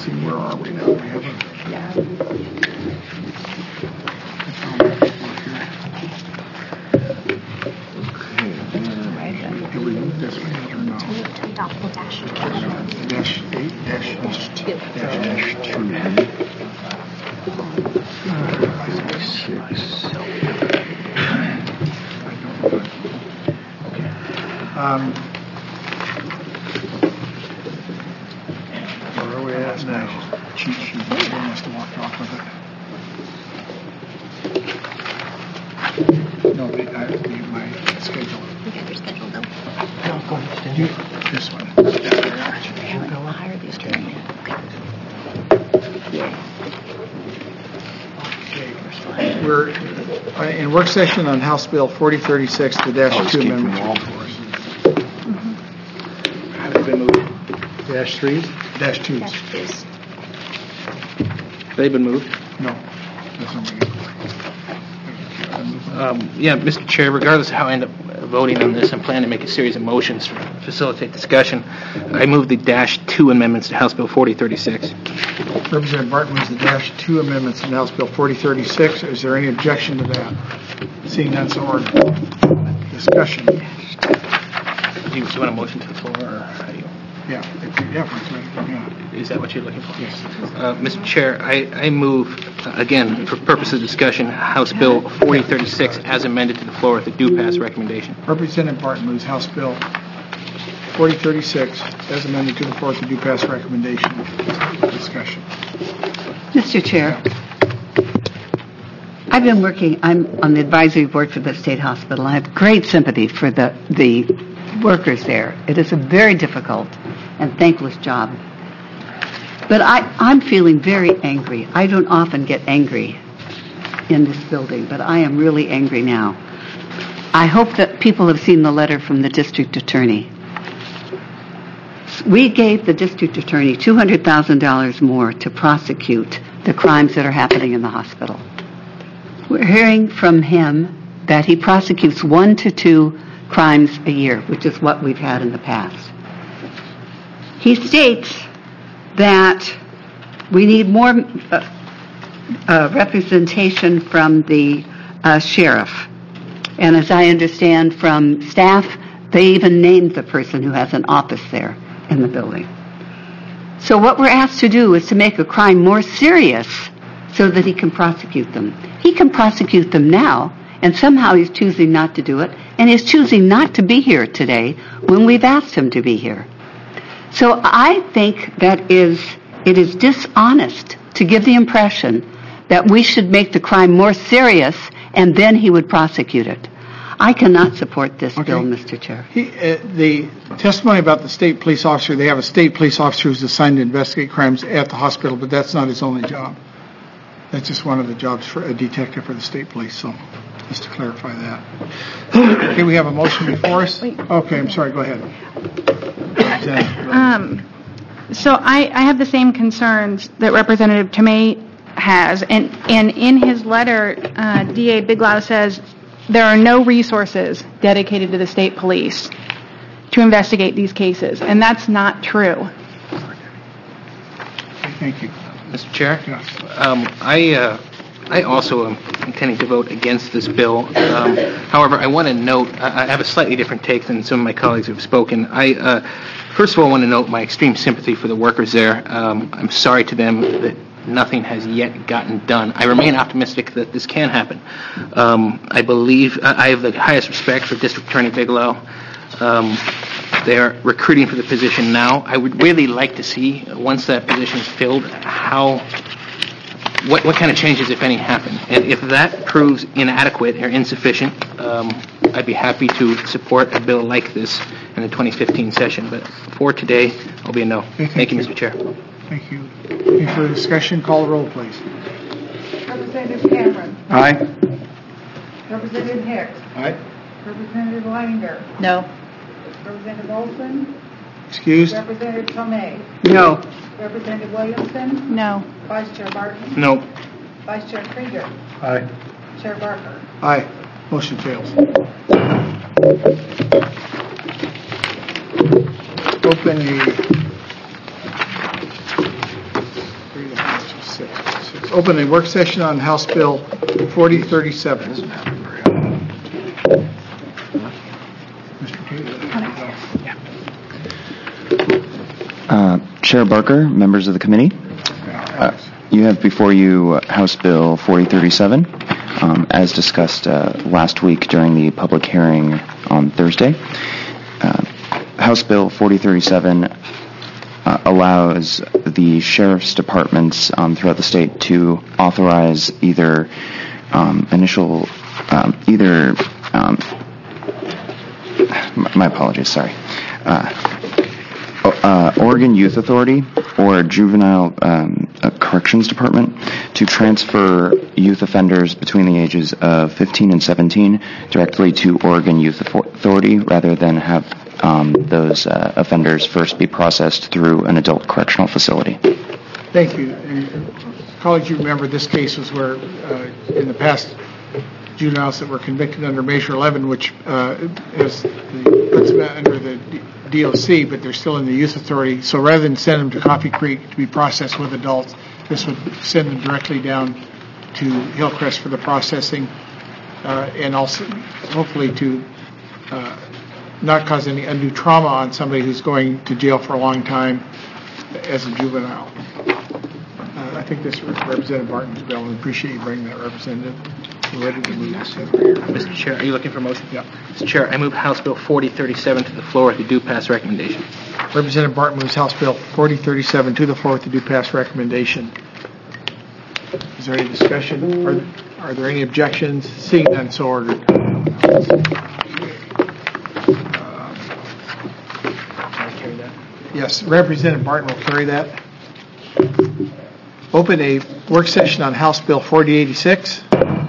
see, where are we now? We have a... Did we move this one or no? To adopt the dash two. Dash eight, dash... Dash two. Dash two. Um, where are we at now? Cheat sheet, I must have walked off with it. No, the, I, the, my schedule. You got your schedule, though. No, go ahead. You, this one. I'll hire these two. We're uh, in work session on House Bill forty thirty-six, the dash two amendment. Have they been moved? Dash threes? Dash twos. Dash twos. They've been moved? No. That's not what Um, yeah, Mister Chair, regardless of how I end up voting on this, I'm planning to make a series of motions to facilitate discussion. I move the dash two amendments to House Bill forty thirty-six. Representative Barton moves the dash two amendments in House Bill forty thirty-six. Is there any objection to that? Seeing none, so ordered. Discussion. Do you, do you want a motion to the floor, or how do you? Yeah, if you, yeah, yeah. Is that what you're looking for? Yes. Uh, Mister Chair, I, I move, uh, again, for purposes of discussion, House Bill forty thirty-six as amended to the floor with a do pass recommendation. Representative Barton moves House Bill forty thirty-six as amended to the floor with a do pass recommendation. Discussion. Mister Chair, I've been working, I'm on the advisory board for the state hospital. I have great sympathy for the, the workers there. It is a very difficult and thankless job. But I, I'm feeling very angry. I don't often get angry in this building, but I am really angry now. I hope that people have seen the letter from the district attorney. We gave the district attorney two hundred thousand dollars more to prosecute the crimes that are happening in the hospital. We're hearing from him that he prosecutes one to two crimes a year, which is what we've had in the past. He states that we need more uh, uh, representation from the uh, sheriff. And as I understand from staff, they even named the person who has an office there in the building. So what we're asked to do is to make a crime more serious so that he can prosecute them. He can prosecute them now, and somehow he's choosing not to do it, and he's choosing not to be here today when we've asked him to be here. So I think that is it is dishonest to give the impression that we should make the crime more serious and then he would prosecute it. I cannot support this Okay. bill, Mister Chair. He, uh, the testimony about the state police officer, they have a state police officer who's assigned to investigate crimes at the hospital, but that's not his only job. That's just one of the jobs for a detective for the state police, so just to clarify that. Okay, we have a motion before us. Okay, I'm sorry, go ahead. Um, so I, I have the same concerns that Representative Tomei has, and, and in his letter, uh, D A Biglow says there are no resources dedicated to the state police to investigate these cases, and that's not true. Thank you. Mister Chair? Yes. Um, I, uh, I also am intending to vote against this bill. Um, however, I want to note, I, I have a slightly different take than some of my colleagues who have spoken. I, uh, first of all, want to note my extreme sympathy for the workers there. Um, I'm sorry to them that nothing has yet gotten done. I remain optimistic that this can happen. Um, I believe, I have the highest respect for District Attorney Bigelow. Um, they are recruiting for the position now. I would really like to see, once that position is filled, how, what, what kind of changes, if any, happen. And if that proves inadequate or insufficient, um, I'd be happy to support a bill like this in the twenty fifteen session. But for today, I'll be a no. Okay, thank Thank you, you. Mister Chair. Thank you. Any further discussion? Call the roll, please. Representative Cameron. Aye. Representative Hicks. Aye. Representative Langer. No. Representative Olson. Excused? Representative Tomei. No. Representative Williamson. No. Vice Chair Barton. No. Vice Chair Krieger. Aye. Chair Barker. Aye. Motion fails. Open the open a work session on House Bill forty thirty-seven. Uh, Chair Barker, members of the committee, uh, you have before you House Bill forty thirty-seven, um, as discussed uh, last week during the public hearing on Thursday. Uh, House Bill forty thirty-seven uh, allows the sheriff's departments um, throughout the state to authorize either um, initial, um, either, um, my, my apologies, sorry, uh, Uh, Oregon Youth Authority or Juvenile um, uh, Corrections Department to transfer youth offenders between the ages of fifteen and seventeen directly to Oregon Youth Authority rather than have um, those uh, offenders first be processed through an adult correctional facility. Thank you. And, colleagues, you remember this case was where uh, in the past juveniles that were convicted under Measure eleven, which uh, is the, puts them under the D O C, but they're still in the youth authority. So rather than send them to Coffee Creek to be processed with adults, this would send them directly down to Hillcrest for the processing, uh, and also hopefully to uh, not cause any undue trauma on somebody who's going to jail for a long time as a juvenile. Uh, I think this was Representative Barton's bill, and appreciate you bringing that, Representative. We're ready to move this. Mister Chair, are you looking for a motion? Yeah. Mister Chair, I move House Bill forty thirty-seven to the floor with the due pass recommendation. Representative Barton moves House Bill forty thirty-seven to the floor with the due pass recommendation. Is there any discussion? Are, are there any objections? Seeing none, so ordered. Uh, yes, Representative Barton will carry that. Open a work session on House Bill forty eighty-six.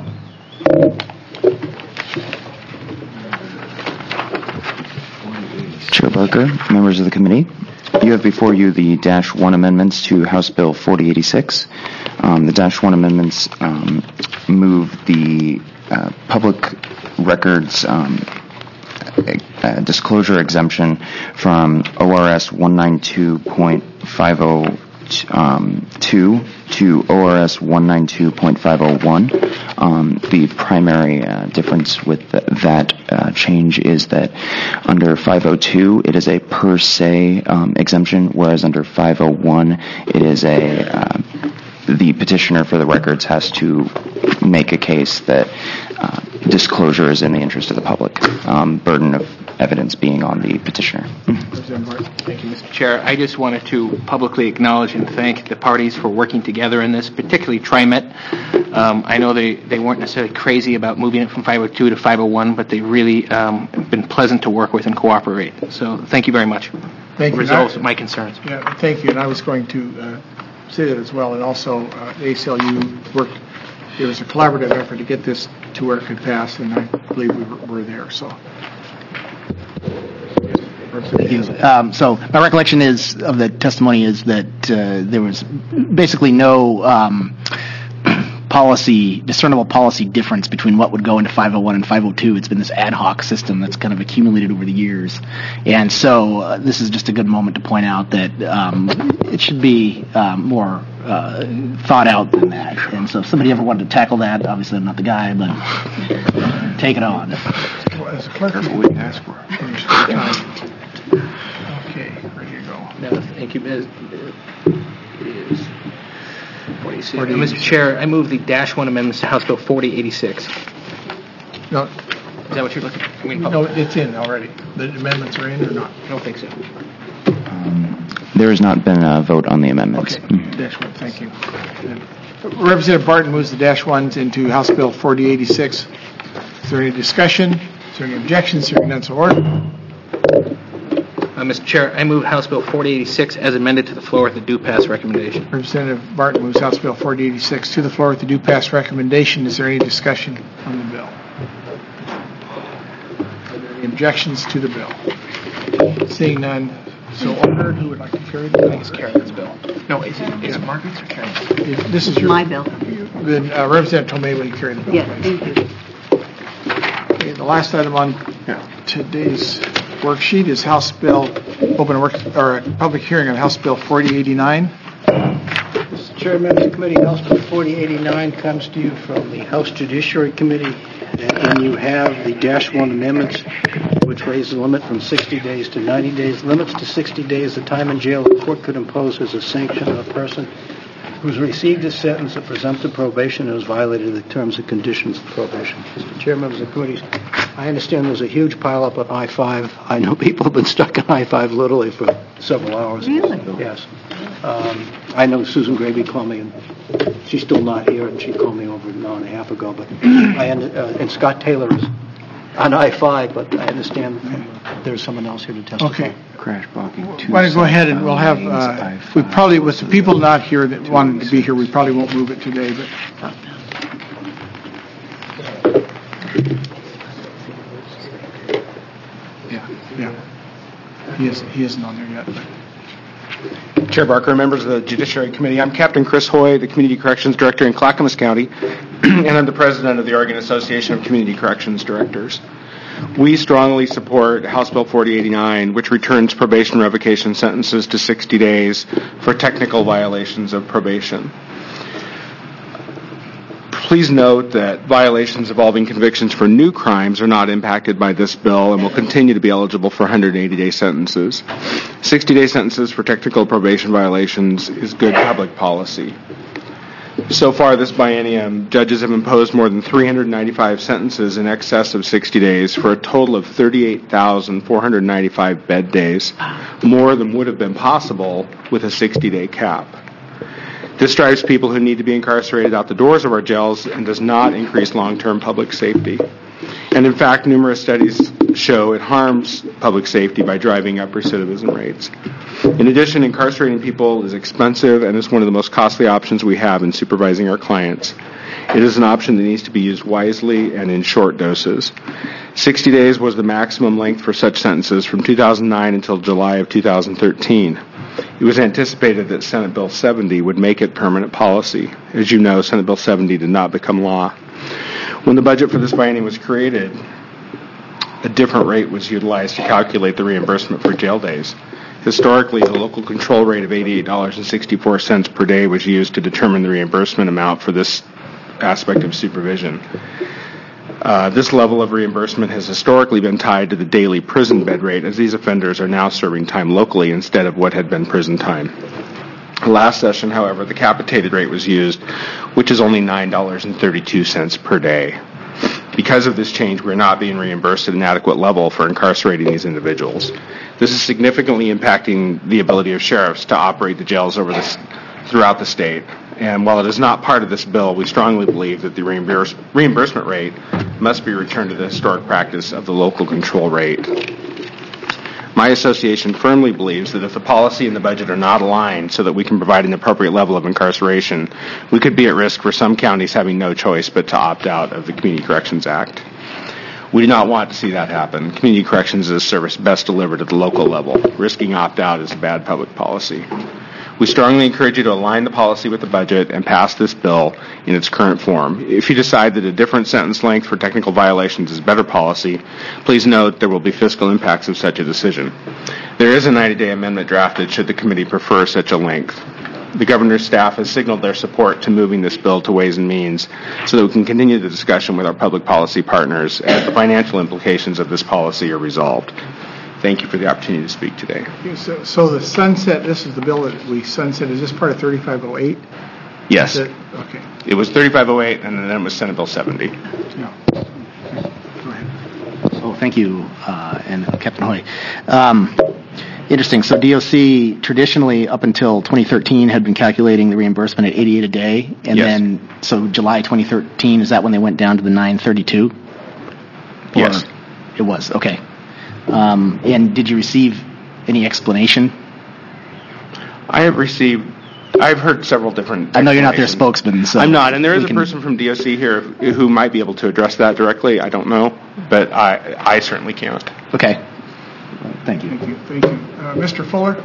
Chair Barker, members of the committee, you have before you the Dash one amendments to House Bill forty eighty-six. Um, the Dash one amendments um, move the uh, public records um, uh, disclosure exemption from O R S one ninety-two point five oh two to O R S one ninety-two point five oh one. Um, the primary uh, difference with th- that uh, change is that under five oh two it is a per se um, exemption, whereas under five oh one it is a uh, the petitioner for the records has to make a case that uh, disclosure is in the interest of the public. Um, burden of evidence being on the petitioner. Thank you, Mister Chair. I just wanted to publicly acknowledge and thank the parties for working together in this, particularly TriMet. Um, I know they, they weren't necessarily crazy about moving it from five oh two to five oh one, but they've really um, been pleasant to work with and cooperate. So thank you very much. Thank you. Resolves my concerns. Yeah, thank you. And I was going to uh, say that as well. And also, uh, the A C L U worked. It was a collaborative effort to get this to where it could pass, and I believe we were, were there. So. Thank you. Um, so my recollection is of the testimony is that uh, there was basically no um, policy, discernible policy difference between what would go into five oh one and five oh two. It's been this ad hoc system that's kind of accumulated over the years. And so uh, this is just a good moment to point out that um, it should be um, more uh, thought out than that. And so if somebody ever wanted to tackle that, obviously I'm not the guy, but take it on. Well, as a clerk, that's what we can ask for. Okay, ready to go. No, thank you. It is forty-six. Uh, Mister Chair, I move the Dash one amendments to House Bill forty eighty-six. No. Is that what you're looking for? I mean, no, it's in already. The amendments are in or not? I don't think so. Um, there has not been a vote on the amendments. Okay, Dash one, thank you. Representative Barton moves the Dash ones into House Bill forty eighty-six. Is there any discussion? Is there any objections? Hearing none, so ordered. Uh, Mister Chair, I move House Bill forty eighty-six as amended to the floor with the due pass recommendation. Representative Barton moves House Bill forty eighty-six to the floor with the due pass recommendation. Is there any discussion on the bill? Are there any objections to the bill? Seeing none, so ordered. Who would like to carry the bill? I think it's Karen's bill. No, is it, is it Margaret's or Karen's? This is your, my bill. Then uh, Representative Tomei, will you carry the bill? Yes, thank you. Okay, the last item on today's worksheet is House Bill, open work, or public hearing on House Bill forty eighty-nine. Chairman of the committee, House Bill forty eighty-nine comes to you from the House Judiciary Committee, and you have the dash one amendments, which raise the limit from sixty days to ninety days. Limits to sixty days the time in jail the court could impose as a sanction on a person who's received a sentence of presumptive probation and has violated the terms and conditions of probation. Mister Chairman of the committee, I understand there's a huge pileup on I five. I know people have been stuck on I five literally for several hours. Really? Yes. Um, I know Susan Gravy called me, and she's still not here, and she called me over an hour and a half ago. But I under, uh, and Scott Taylor is on I five, but I understand there's someone else here to testify. Okay. Crash blocking. Why don't you go ahead and we'll have, uh, we probably, with the people not here that wanted to be here, we probably won't move it today, but. Yeah, yeah. He isn't, he isn't on there yet, but. Chair Barker, members of the Judiciary Committee, I'm Captain Chris Hoy, the Community Corrections Director in Clackamas County, and I'm the President of the Oregon Association of Community Corrections Directors. We strongly support House Bill forty eighty-nine, which returns probation revocation sentences to sixty days for technical violations of probation. Please note that violations involving convictions for new crimes are not impacted by this bill and will continue to be eligible for one hundred eighty day sentences. sixty day sentences for technical probation violations is good public policy. So far this biennium, judges have imposed more than three hundred ninety-five sentences in excess of sixty days for a total of thirty-eight thousand four hundred ninety-five bed days, more than would have been possible with a sixty day cap. This drives people who need to be incarcerated out the doors of our jails and does not increase long-term public safety. And in fact, numerous studies show it harms public safety by driving up recidivism rates. In addition, incarcerating people is expensive and is one of the most costly options we have in supervising our clients. It is an option that needs to be used wisely and in short doses. sixty days was the maximum length for such sentences from two thousand nine until July of two thousand thirteen. It was anticipated that Senate Bill seventy would make it permanent policy. As you know, Senate Bill seventy did not become law. When the budget for this biennium was created, a different rate was utilized to calculate the reimbursement for jail days. Historically, the local control rate of eighty-eight dollars and sixty-four cents per day was used to determine the reimbursement amount for this aspect of supervision. Uh, this level of reimbursement has historically been tied to the daily prison bed rate, as these offenders are now serving time locally instead of what had been prison time. Last session, however, the capitated rate was used, which is only nine dollars and thirty-two cents per day. Because of this change, we're not being reimbursed at an adequate level for incarcerating these individuals. This is significantly impacting the ability of sheriffs to operate the jails over this, throughout the state. And while it is not part of this bill, we strongly believe that the reimburse, reimbursement rate must be returned to the historic practice of the local control rate. My association firmly believes that if the policy and the budget are not aligned so that we can provide an appropriate level of incarceration, we could be at risk for some counties having no choice but to opt out of the Community Corrections Act. We do not want to see that happen. Community corrections is a service best delivered at the local level. Risking opt-out is a bad public policy. We strongly encourage you to align the policy with the budget and pass this bill in its current form. If you decide that a different sentence length for technical violations is better policy, please note there will be fiscal impacts of such a decision. There is a ninety day amendment drafted should the committee prefer such a length. The governor's staff has signaled their support to moving this bill to Ways and Means so that we can continue the discussion with our public policy partners as the financial implications of this policy are resolved. Thank you for the opportunity to speak today. Okay, so, so the sunset, this is the bill that we sunset, is this part of thirty-five oh eight? Yes. Is it? Okay. It was thirty-five oh eight, and then it was Senate Bill seventy. Yeah. Go ahead. Oh, thank you, uh, and Captain Hoy. Um, interesting. So D O C traditionally, up until twenty thirteen, had been calculating the reimbursement at eighty-eight a day, and Yes. then so July twenty thirteen, is that when they went down to the nine thirty-two? Yes. It was. Okay. Um, and did you receive any explanation? I have received, I've heard several different I know you're not their explanations. spokesman, so I'm not, and there is we a can- person from D O C here who might be able to address that directly. I don't know, but I, I certainly can't. Okay. Thank you. Thank you. Thank you. Uh, Mister Fuller?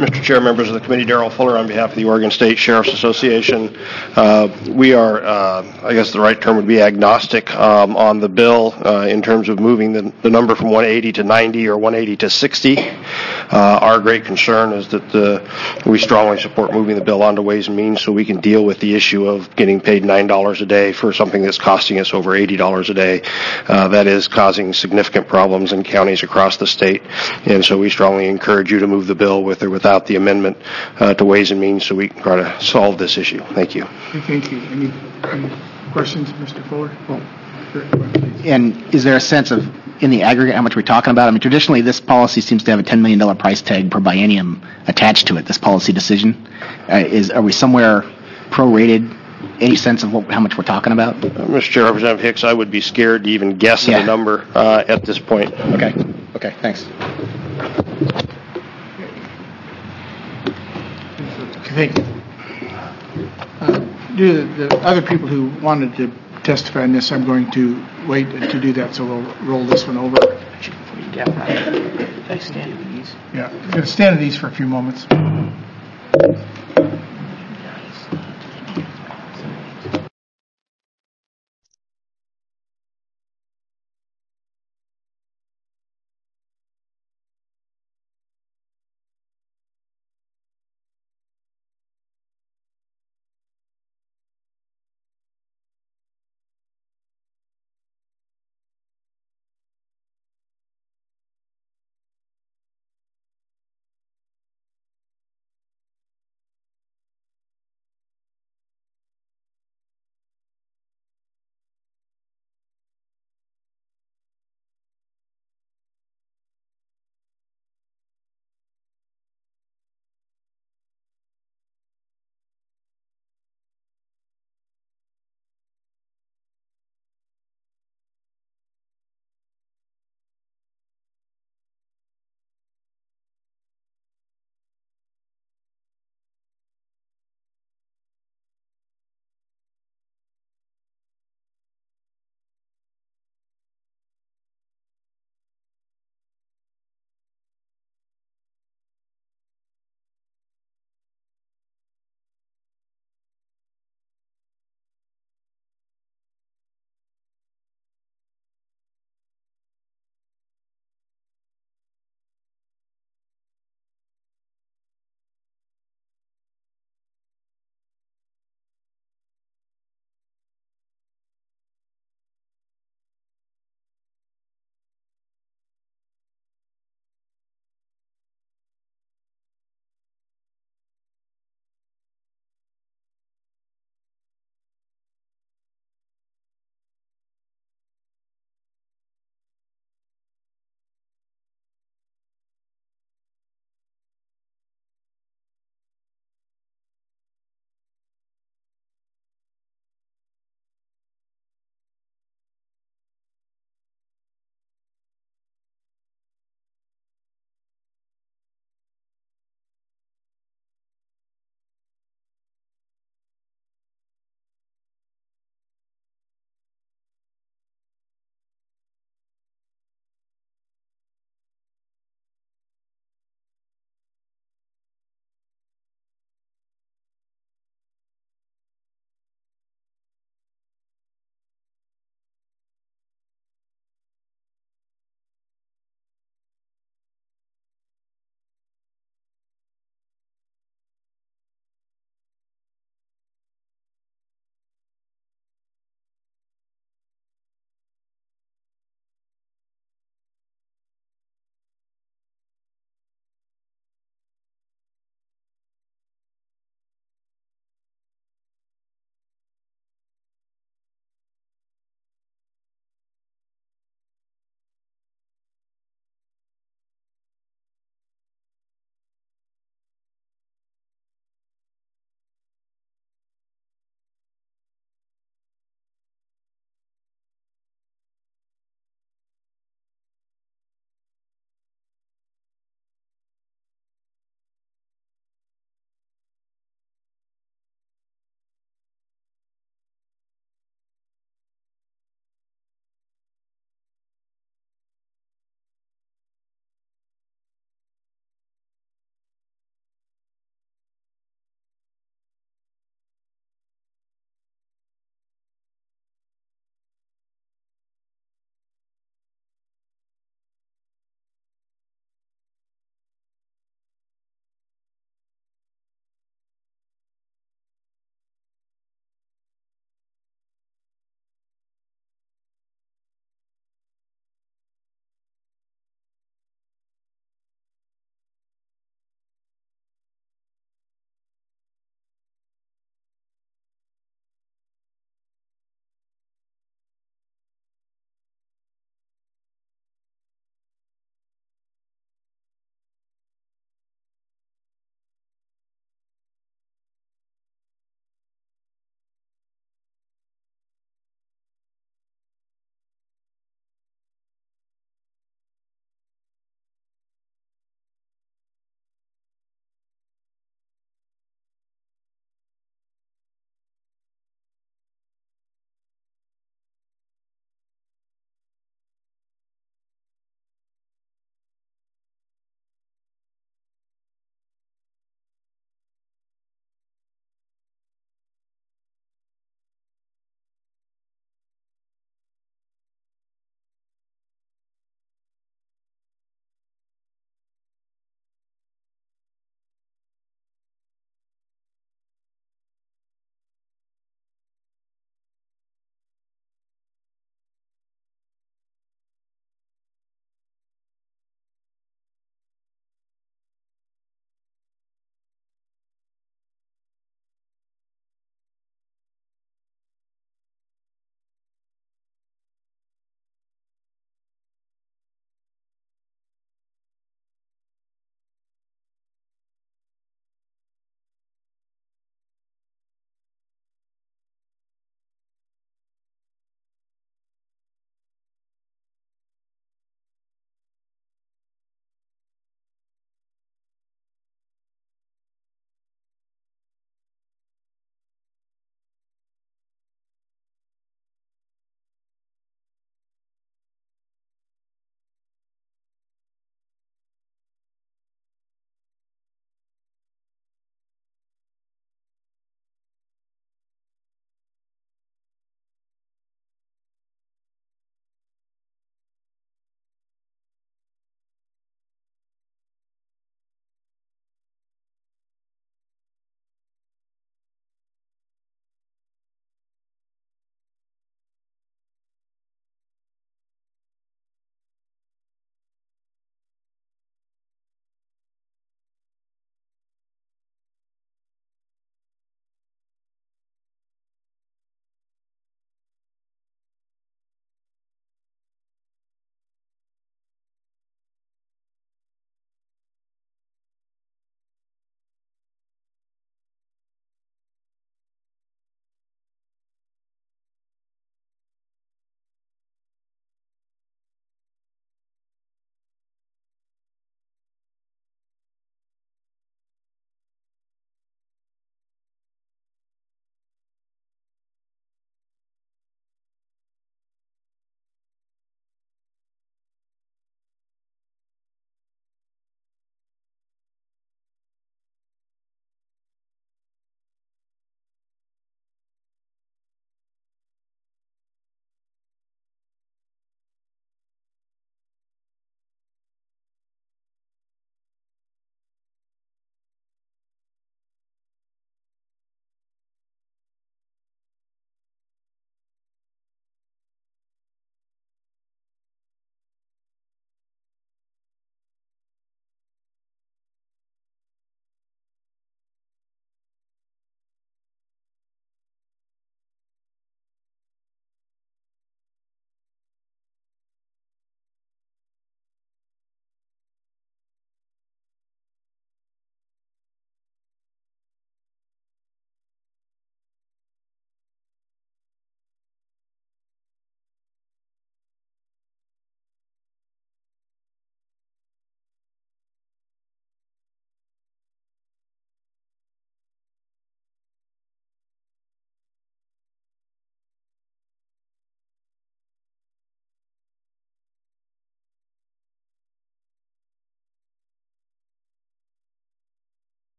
Mister Chair, members of the committee, Darrell Fuller on behalf of the Oregon State Sheriff's Association. Uh, we are, uh, I guess the right term would be agnostic um, on the bill uh, in terms of moving the, the number from one eighty to ninety or one eighty to sixty. Uh, our great concern is that the, we strongly support moving the bill onto Ways and Means so we can deal with the issue of getting paid nine dollars a day for something that's costing us over eighty dollars a day. Uh, that is causing significant problems in counties across the state, and so we strongly encourage you to move the bill with or without the amendment uh, to Ways and Means so we can try to solve this issue. Thank you. Thank you. Any, any questions, Mister Fuller? Well, And is there a sense of, in the aggregate, how much we're talking about? I mean, traditionally, this policy seems to have a ten million dollars price tag per biennium attached to it, this policy decision. Uh, is Are we somewhere prorated? Any sense of what, how much we're talking about? Uh, Mister Chair, Representative Hicks, I would be scared to even guess Yeah. at a number uh, at this point. Okay. Okay, thanks. Thank you. Uh, due to the other people who wanted to testify on this, I'm going to wait to do that, so we'll roll this one over. Yeah, I'm going to stand at these for a few moments.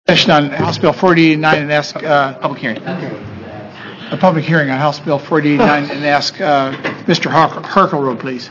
Session on House Bill forty eighty-nine and ask, uh, Public hearing. a public hearing on House Bill forty eighty-nine and ask, uh, Mister Hark- Harkleroad, please.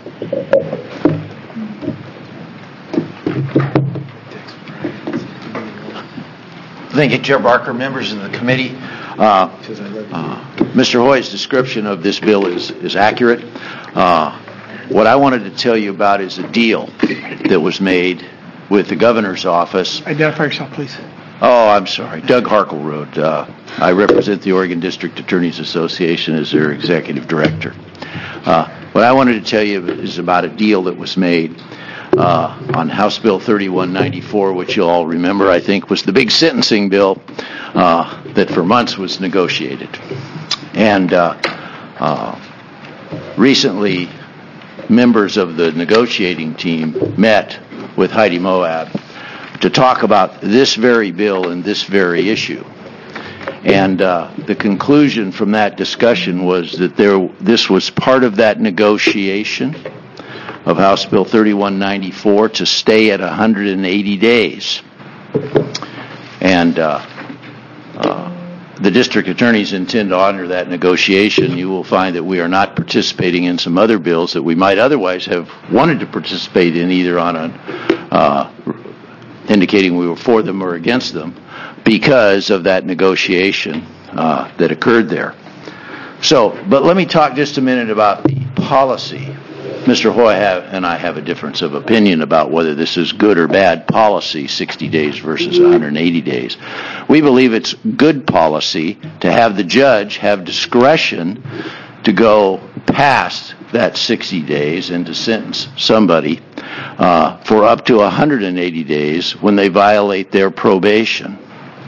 Thank you, Chair Barker, members of the committee. Uh, uh, Mister Hoy's description of this bill is, is accurate. Uh, what I wanted to tell you about is a deal that was made with the governor's office. Identify yourself, please. Oh, I'm sorry. Doug Harkleroad. Uh, I represent the Oregon District Attorneys Association as their executive director. Uh, what I wanted to tell you is about a deal that was made uh, on House Bill thirty-one ninety-four, which you all remember, I think, was the big sentencing bill uh, that for months was negotiated. And uh, uh, recently, members of the negotiating team met with Heidi Moab to talk about this very bill and this very issue. And uh, the conclusion from that discussion was that there, this was part of that negotiation of House Bill thirty-one ninety-four to stay at one hundred eighty days. And uh, uh, the district attorneys intend to honor that negotiation. You will find that we are not participating in some other bills that we might otherwise have wanted to participate in, either on a uh, indicating we were for them or against them, because of that negotiation uh, that occurred there. So, but let me talk just a minute about the policy. Mister Hoy have, and I have a difference of opinion about whether this is good or bad policy, sixty days versus one hundred eighty days. We believe it's good policy to have the judge have discretion to go past that sixty days and to sentence somebody uh, for up to one hundred eighty days when they violate their probation.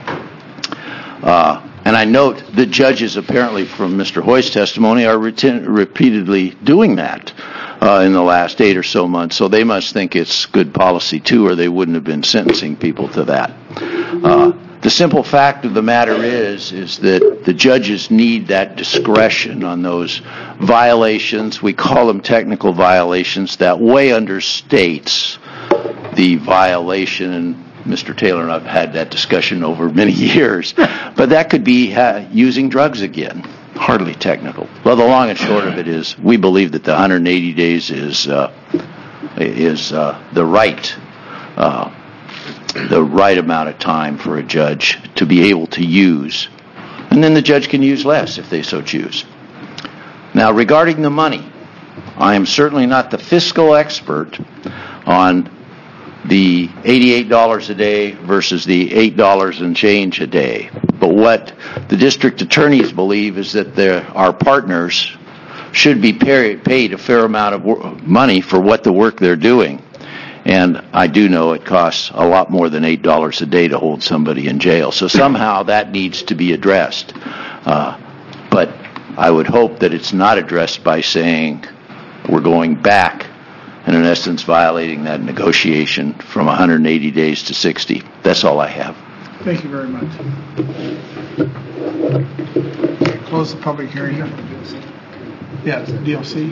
Uh, and I note that judges, apparently from Mister Hoy's testimony, are reti- repeatedly doing that uh, in the last eight or so months. So they must think it's good policy too, or they wouldn't have been sentencing people to that. Uh, the simple fact of the matter is, is that the judges need that discretion on those violations. We call them technical violations. That way understates the violation, and Mister Taylor and I have had that discussion over many years, but that could be uh, using drugs again. Hardly technical. Well, the long and short of it is, we believe that the one hundred eighty days is uh, is uh, the right uh, the right amount of time for a judge to be able to use, and then the judge can use less if they so choose. Now, regarding the money, I am certainly not the fiscal expert on the eighty-eight dollars a day versus the eight dollars and change a day. But what the district attorneys believe is that our partners should be paid a fair amount of money for what the work they're doing. And I do know it costs a lot more than eight dollars a day to hold somebody in jail. So somehow that needs to be addressed. Uh, but I would hope that it's not addressed by saying we're going back and in essence violating that negotiation from one hundred eighty days to sixty. That's all I have. Thank you very much. Close the public hearing. Yes, D L C.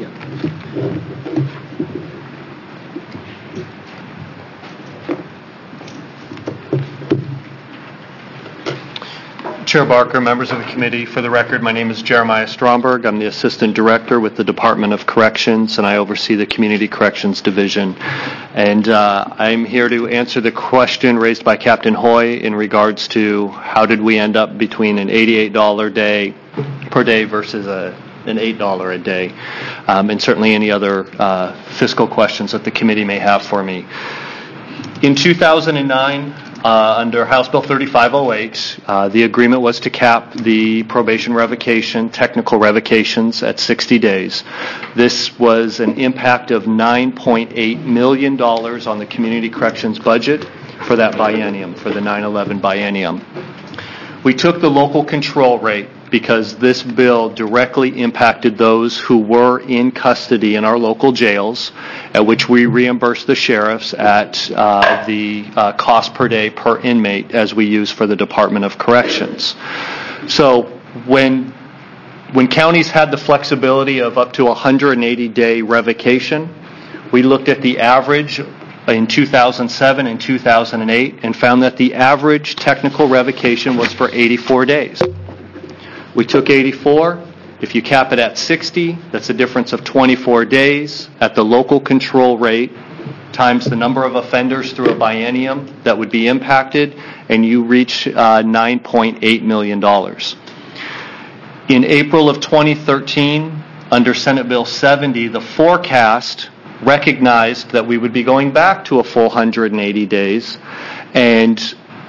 Chair Barker, members of the committee, for the record, my name is Jeremiah Stromberg. I'm the Assistant Director with the Department of Corrections, and I oversee the Community Corrections Division. And uh, I'm here to answer the question raised by Captain Hoy in regards to how did we end up between an eighty-eight dollars day per day versus a, an eight dollars a day, um, and certainly any other uh, fiscal questions that the committee may have for me. In two thousand nine, Uh, under House Bill thirty-five oh eight, uh, the agreement was to cap the probation revocation, technical revocations at sixty days. This was an impact of nine point eight million dollars on the community corrections budget for that biennium, for the nine eleven biennium. We took the local control rate because this bill directly impacted those who were in custody in our local jails, at which we reimbursed the sheriffs at uh, the uh, cost per day per inmate as we use for the Department of Corrections. So when when counties had the flexibility of up to one hundred eighty day revocation, we looked at the average in two thousand seven and two thousand eight and found that the average technical revocation was for eighty-four days. We took eighty-four. If you cap it at sixty, that's a difference of twenty-four days at the local control rate times the number of offenders through a biennium that would be impacted, and you reach uh, nine point eight million dollars. In April of twenty thirteen, under Senate Bill seventy, the forecast recognized that we would be going back to a full one hundred eighty days, and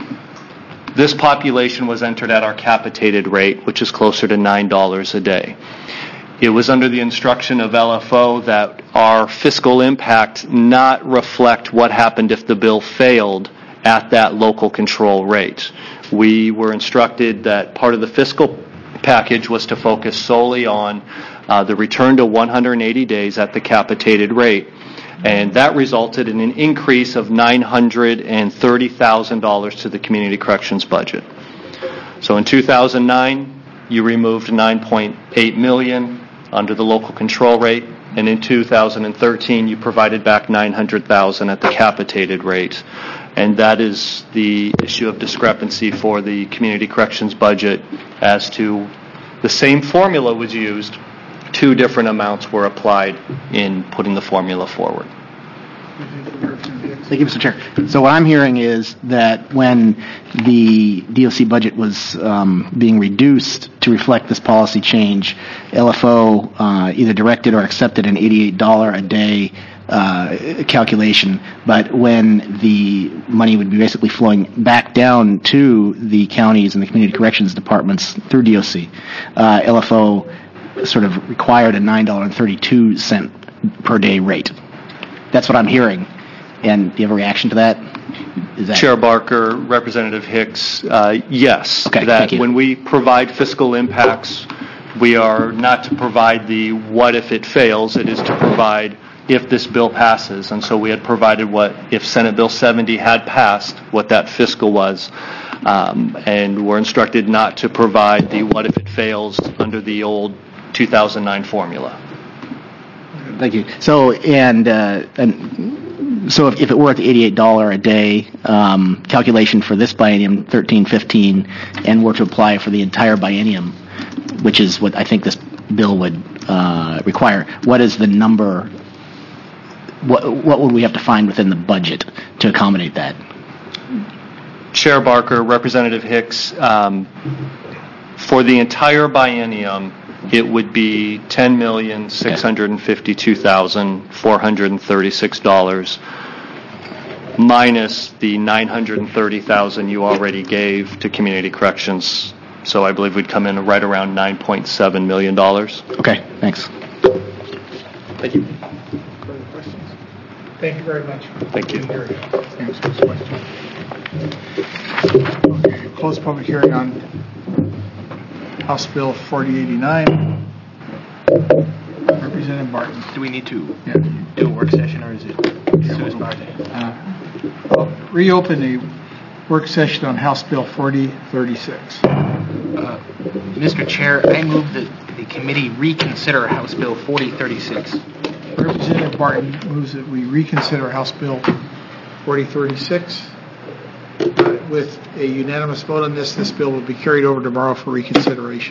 this population was entered at our capitated rate, which is closer to nine dollars a day. It was under the instruction of L F O that our fiscal impact not reflect what happened if the bill failed at that local control rate. We were instructed that part of the fiscal package was to focus solely on uh, the return to one hundred eighty days at the capitated rate. And that resulted in an increase of nine hundred thirty thousand dollars to the community corrections budget. So in two thousand nine, you removed nine point eight million dollars under the local control rate, and in two thousand thirteen, you provided back nine hundred thousand dollars at the capitated rate. And that is the issue of discrepancy for the community corrections budget as to the same formula was used. Two different amounts were applied in putting the formula forward. Thank you, Mister Chair. So what I'm hearing is that when the D O C budget was um, being reduced to reflect this policy change, L F O uh, either directed or accepted an eighty-eight dollars a day uh, calculation, but when the money would be basically flowing back down to the counties and the community corrections departments through D O C, uh, L F O sort of required a nine dollars and thirty-two cents per day rate. That's what I'm hearing. And do you have a reaction to that? Is that Chair Barker, Representative Hicks, uh, yes. Okay, that thank you. When we provide fiscal impacts, we are not to provide the what if it fails, it is to provide if this bill passes. And so we had provided what, if Senate Bill seventy had passed, what that fiscal was. Um, and we're instructed not to provide the what if it fails under the old two thousand nine formula. Thank you. So, and, uh, and so if, if it were at the eighty-eight dollars a day um, calculation for this biennium, thirteen fifteen, and were to apply for the entire biennium, which is what I think this bill would uh, require, what is the number, what, what would we have to find within the budget to accommodate that? Chair Barker, Representative Hicks, um, for the entire biennium, it would be ten million six hundred fifty-two thousand four hundred thirty-six dollars minus the nine hundred thirty thousand dollars you already gave to community corrections. So I believe we'd come in right around nine point seven million dollars. Okay, thanks. Thank you. Further questions? Thank you very much. Thank you. Answers this question. Okay, close public hearing on House Bill forty eighty-nine. Representative Barton. Do we need to Yeah. do a work session, or is it as soon as possible? Uh, I'll reopen the work session on House Bill forty thirty-six. Uh, Mister Chair, I move that the committee reconsider House Bill forty thirty-six. Representative Barton moves that we reconsider House Bill forty thirty-six. Uh, with a unanimous vote on this, this bill will be carried over tomorrow for reconsideration.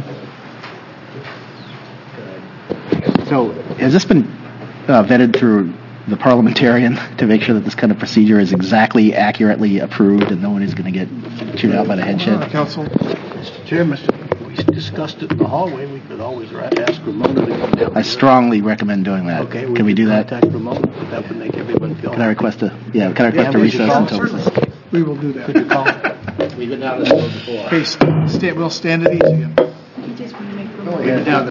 So has this been uh, vetted through the parliamentarian to make sure that this kind of procedure is exactly accurately approved and no one is going to get chewed out by the headship? Uh, Council. Mister Chair, Mister we discussed it in the hallway. We could always ra- ask Ramona to come down. I strongly recommend doing that. Okay, Can we do that? Contact Ramona. That would make everyone feel. Can I request a yeah? Can I request Yeah, a we should recess call- until this is? We will do that. Could you call? We've been down this road before. Okay, st- we'll stand at ease again. You just want to make. We've been down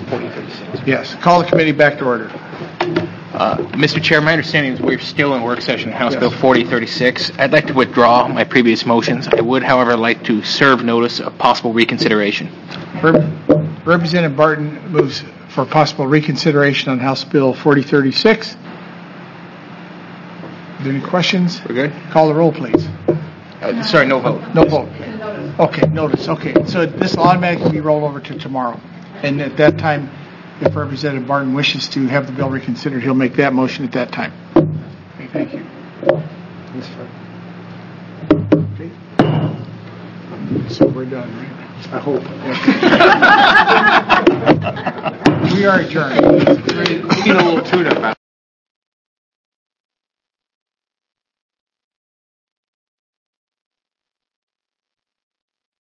forty thirty-six. Yes. Call the committee back to order. Uh, Mister Chair, my understanding is we're still in work session, House Yes. Bill forty thirty-six. I'd like to withdraw my previous motions. I would, however, like to serve notice of possible reconsideration. Rep- Representative Barton moves for possible reconsideration on House Bill forty thirty-six. Are there any questions? We're good? Call the roll, please. Uh, sorry, no vote. No vote. Okay, notice. Okay, so this will automatically be rolled over to tomorrow. And at that time, if Representative Barton wishes to have the bill reconsidered, he'll make that motion at that time. Okay, thank you. Okay. So we're done, right? I hope. We are adjourned. Need a little tune-up.